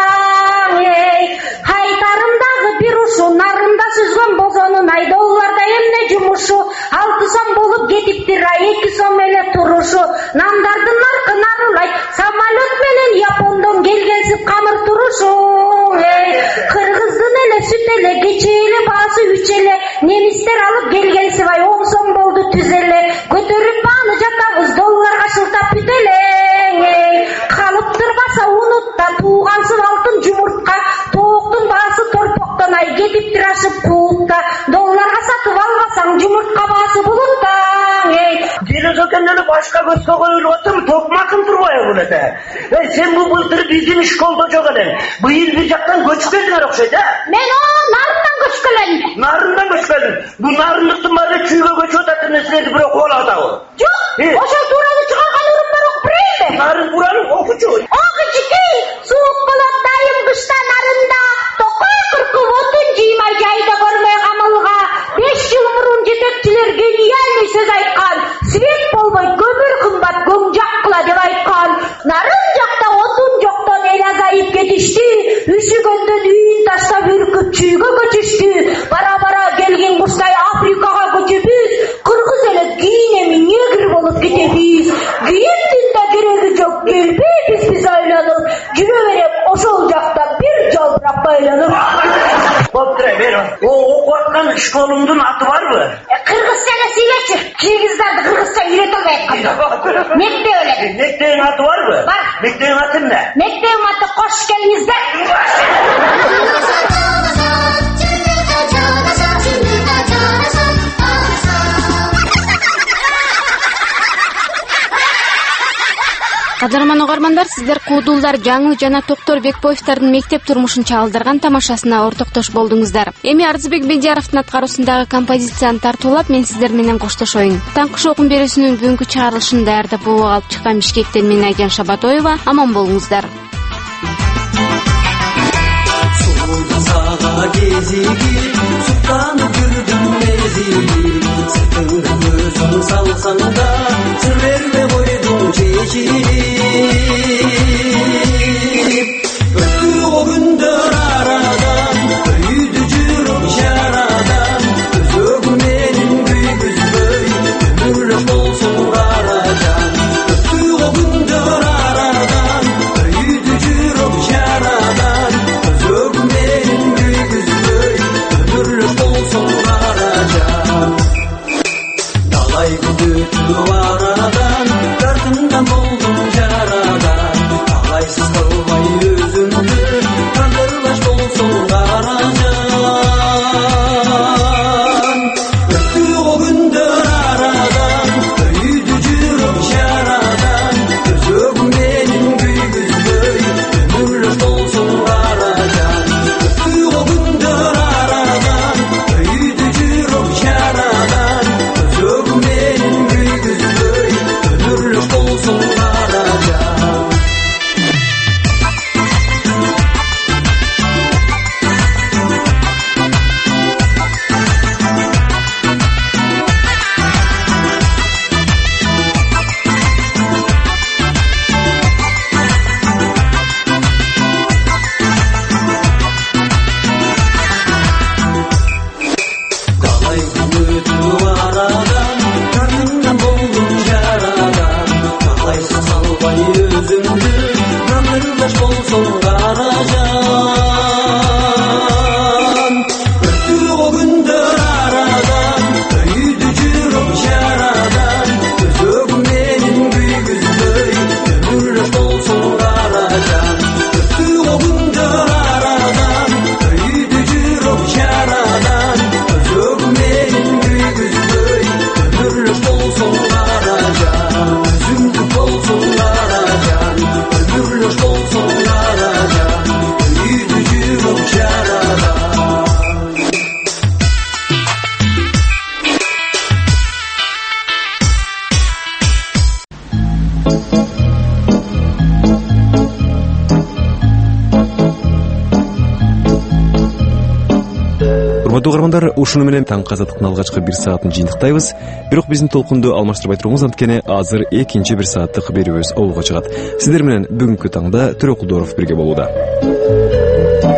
Эй, кайтарымдагы бир ушу нарында сүзгөн бозонун ай долларда эмне жумушу. Алты сом болуп кетиптир ай эки сом эле турушу. Нандардын наркы нарылайт, самолет менен Япондон келгенсип камыр турушу. Эй, кыргыздын эле сүт эле кече эле баасы үч эле. Немистер алып келгенсип ай он сом болду түз эле. Көтөрүп бааны жатабыз долларга шылтап бүт эле. Эй, калып турбаса унутта туугансыз алтын жумуртка. Тооктун баасы торпоктон ай кетиптир ашып куутта. Долларга сатып албасаң жумуртка баасы булутта. Эй, Келесо эле башка көзгө коюлуп атам, токмакын турбай болот. Эй, сен бул былтыр биздин школдо жок элең. Быйыл бир жактан көчүп келдиңер окшойт, э? Мен о нарындан көчүп келем. Нарындан көчүп келдиң. Бул нарындыктын баары чүйгө көчүп атат нерселерди бирок окуп атабы? Жок, ошол тууралуу чыгарган урундар окуп берейинби? Нарын тууралуу окучу. Окучуки, суук болот дайым кышта нарында. Токой кыркып отун жыймай жайда көрмөй камылга. Беш жыл мурун жетекчилер гениальный сөз айткан. Свет болбойт, көмүр кымбат, көң жаккыла деп айткан. Нарын жакта отун жоктон эл азайып кетишти. Үшүгөндөн үйүн таштап үркүп чүйгө көчүштү. Бара-бара келген куштай Африкага көчөбүз. Кыргыз эле кийинеми негр болуп кетебиз. Кийимдин да кереги жок, келбейбиз биз айланып. Жүрө берем ошол жакта бир жалбырап байланып. Болтура бер. О окуп аткан школуңдун аты барбы? Кыргызча эле сүйлөчү. Кыргыздарды кыргызча үйрөтө албай аткан. Мектеп эле. Мектебиң аты барбы? Бар. Мектебиң аты эмне? Мектебиң аты кош келиңиздер. Кадырман угармандар, сиздер Куудулдар Жаңыл жана Токтор Бекбоевдардын мектеп турмушун чагылдырган тамашасына ортоктош болдуңуздар. Эми Арзыбек Бендияровдун аткаруусундагы композицияны тартуулап мен сиздер менен коштошоюн. Таңкы окум берүүсүнүн бүгүнкү чыгарылышын даярдап бууга алып чыккан Бишкектен мен Айден Шабатоева. Аман болуңуздар. Öttü o gündür aradan, büyüdü cürüm şaradan. Özüm benim büyük büy, ömürlük olsun karacan. Öttü o gündür aradan, büyüdü cürüm şaradan. Özüm benim büyük büy, Урматтуу угармандар, ушуну менен таңкы азаттыктын алгачкы бир саатын жыйынтыктайбыз. Бирок биздин толкунду алмаштырбай туруңуз, анткени азыр экинчи бир сааттык берүүбүз обуга чыгат. Сиздер менен бүгүнкү таңда Төрөкулдоров бирге болууда.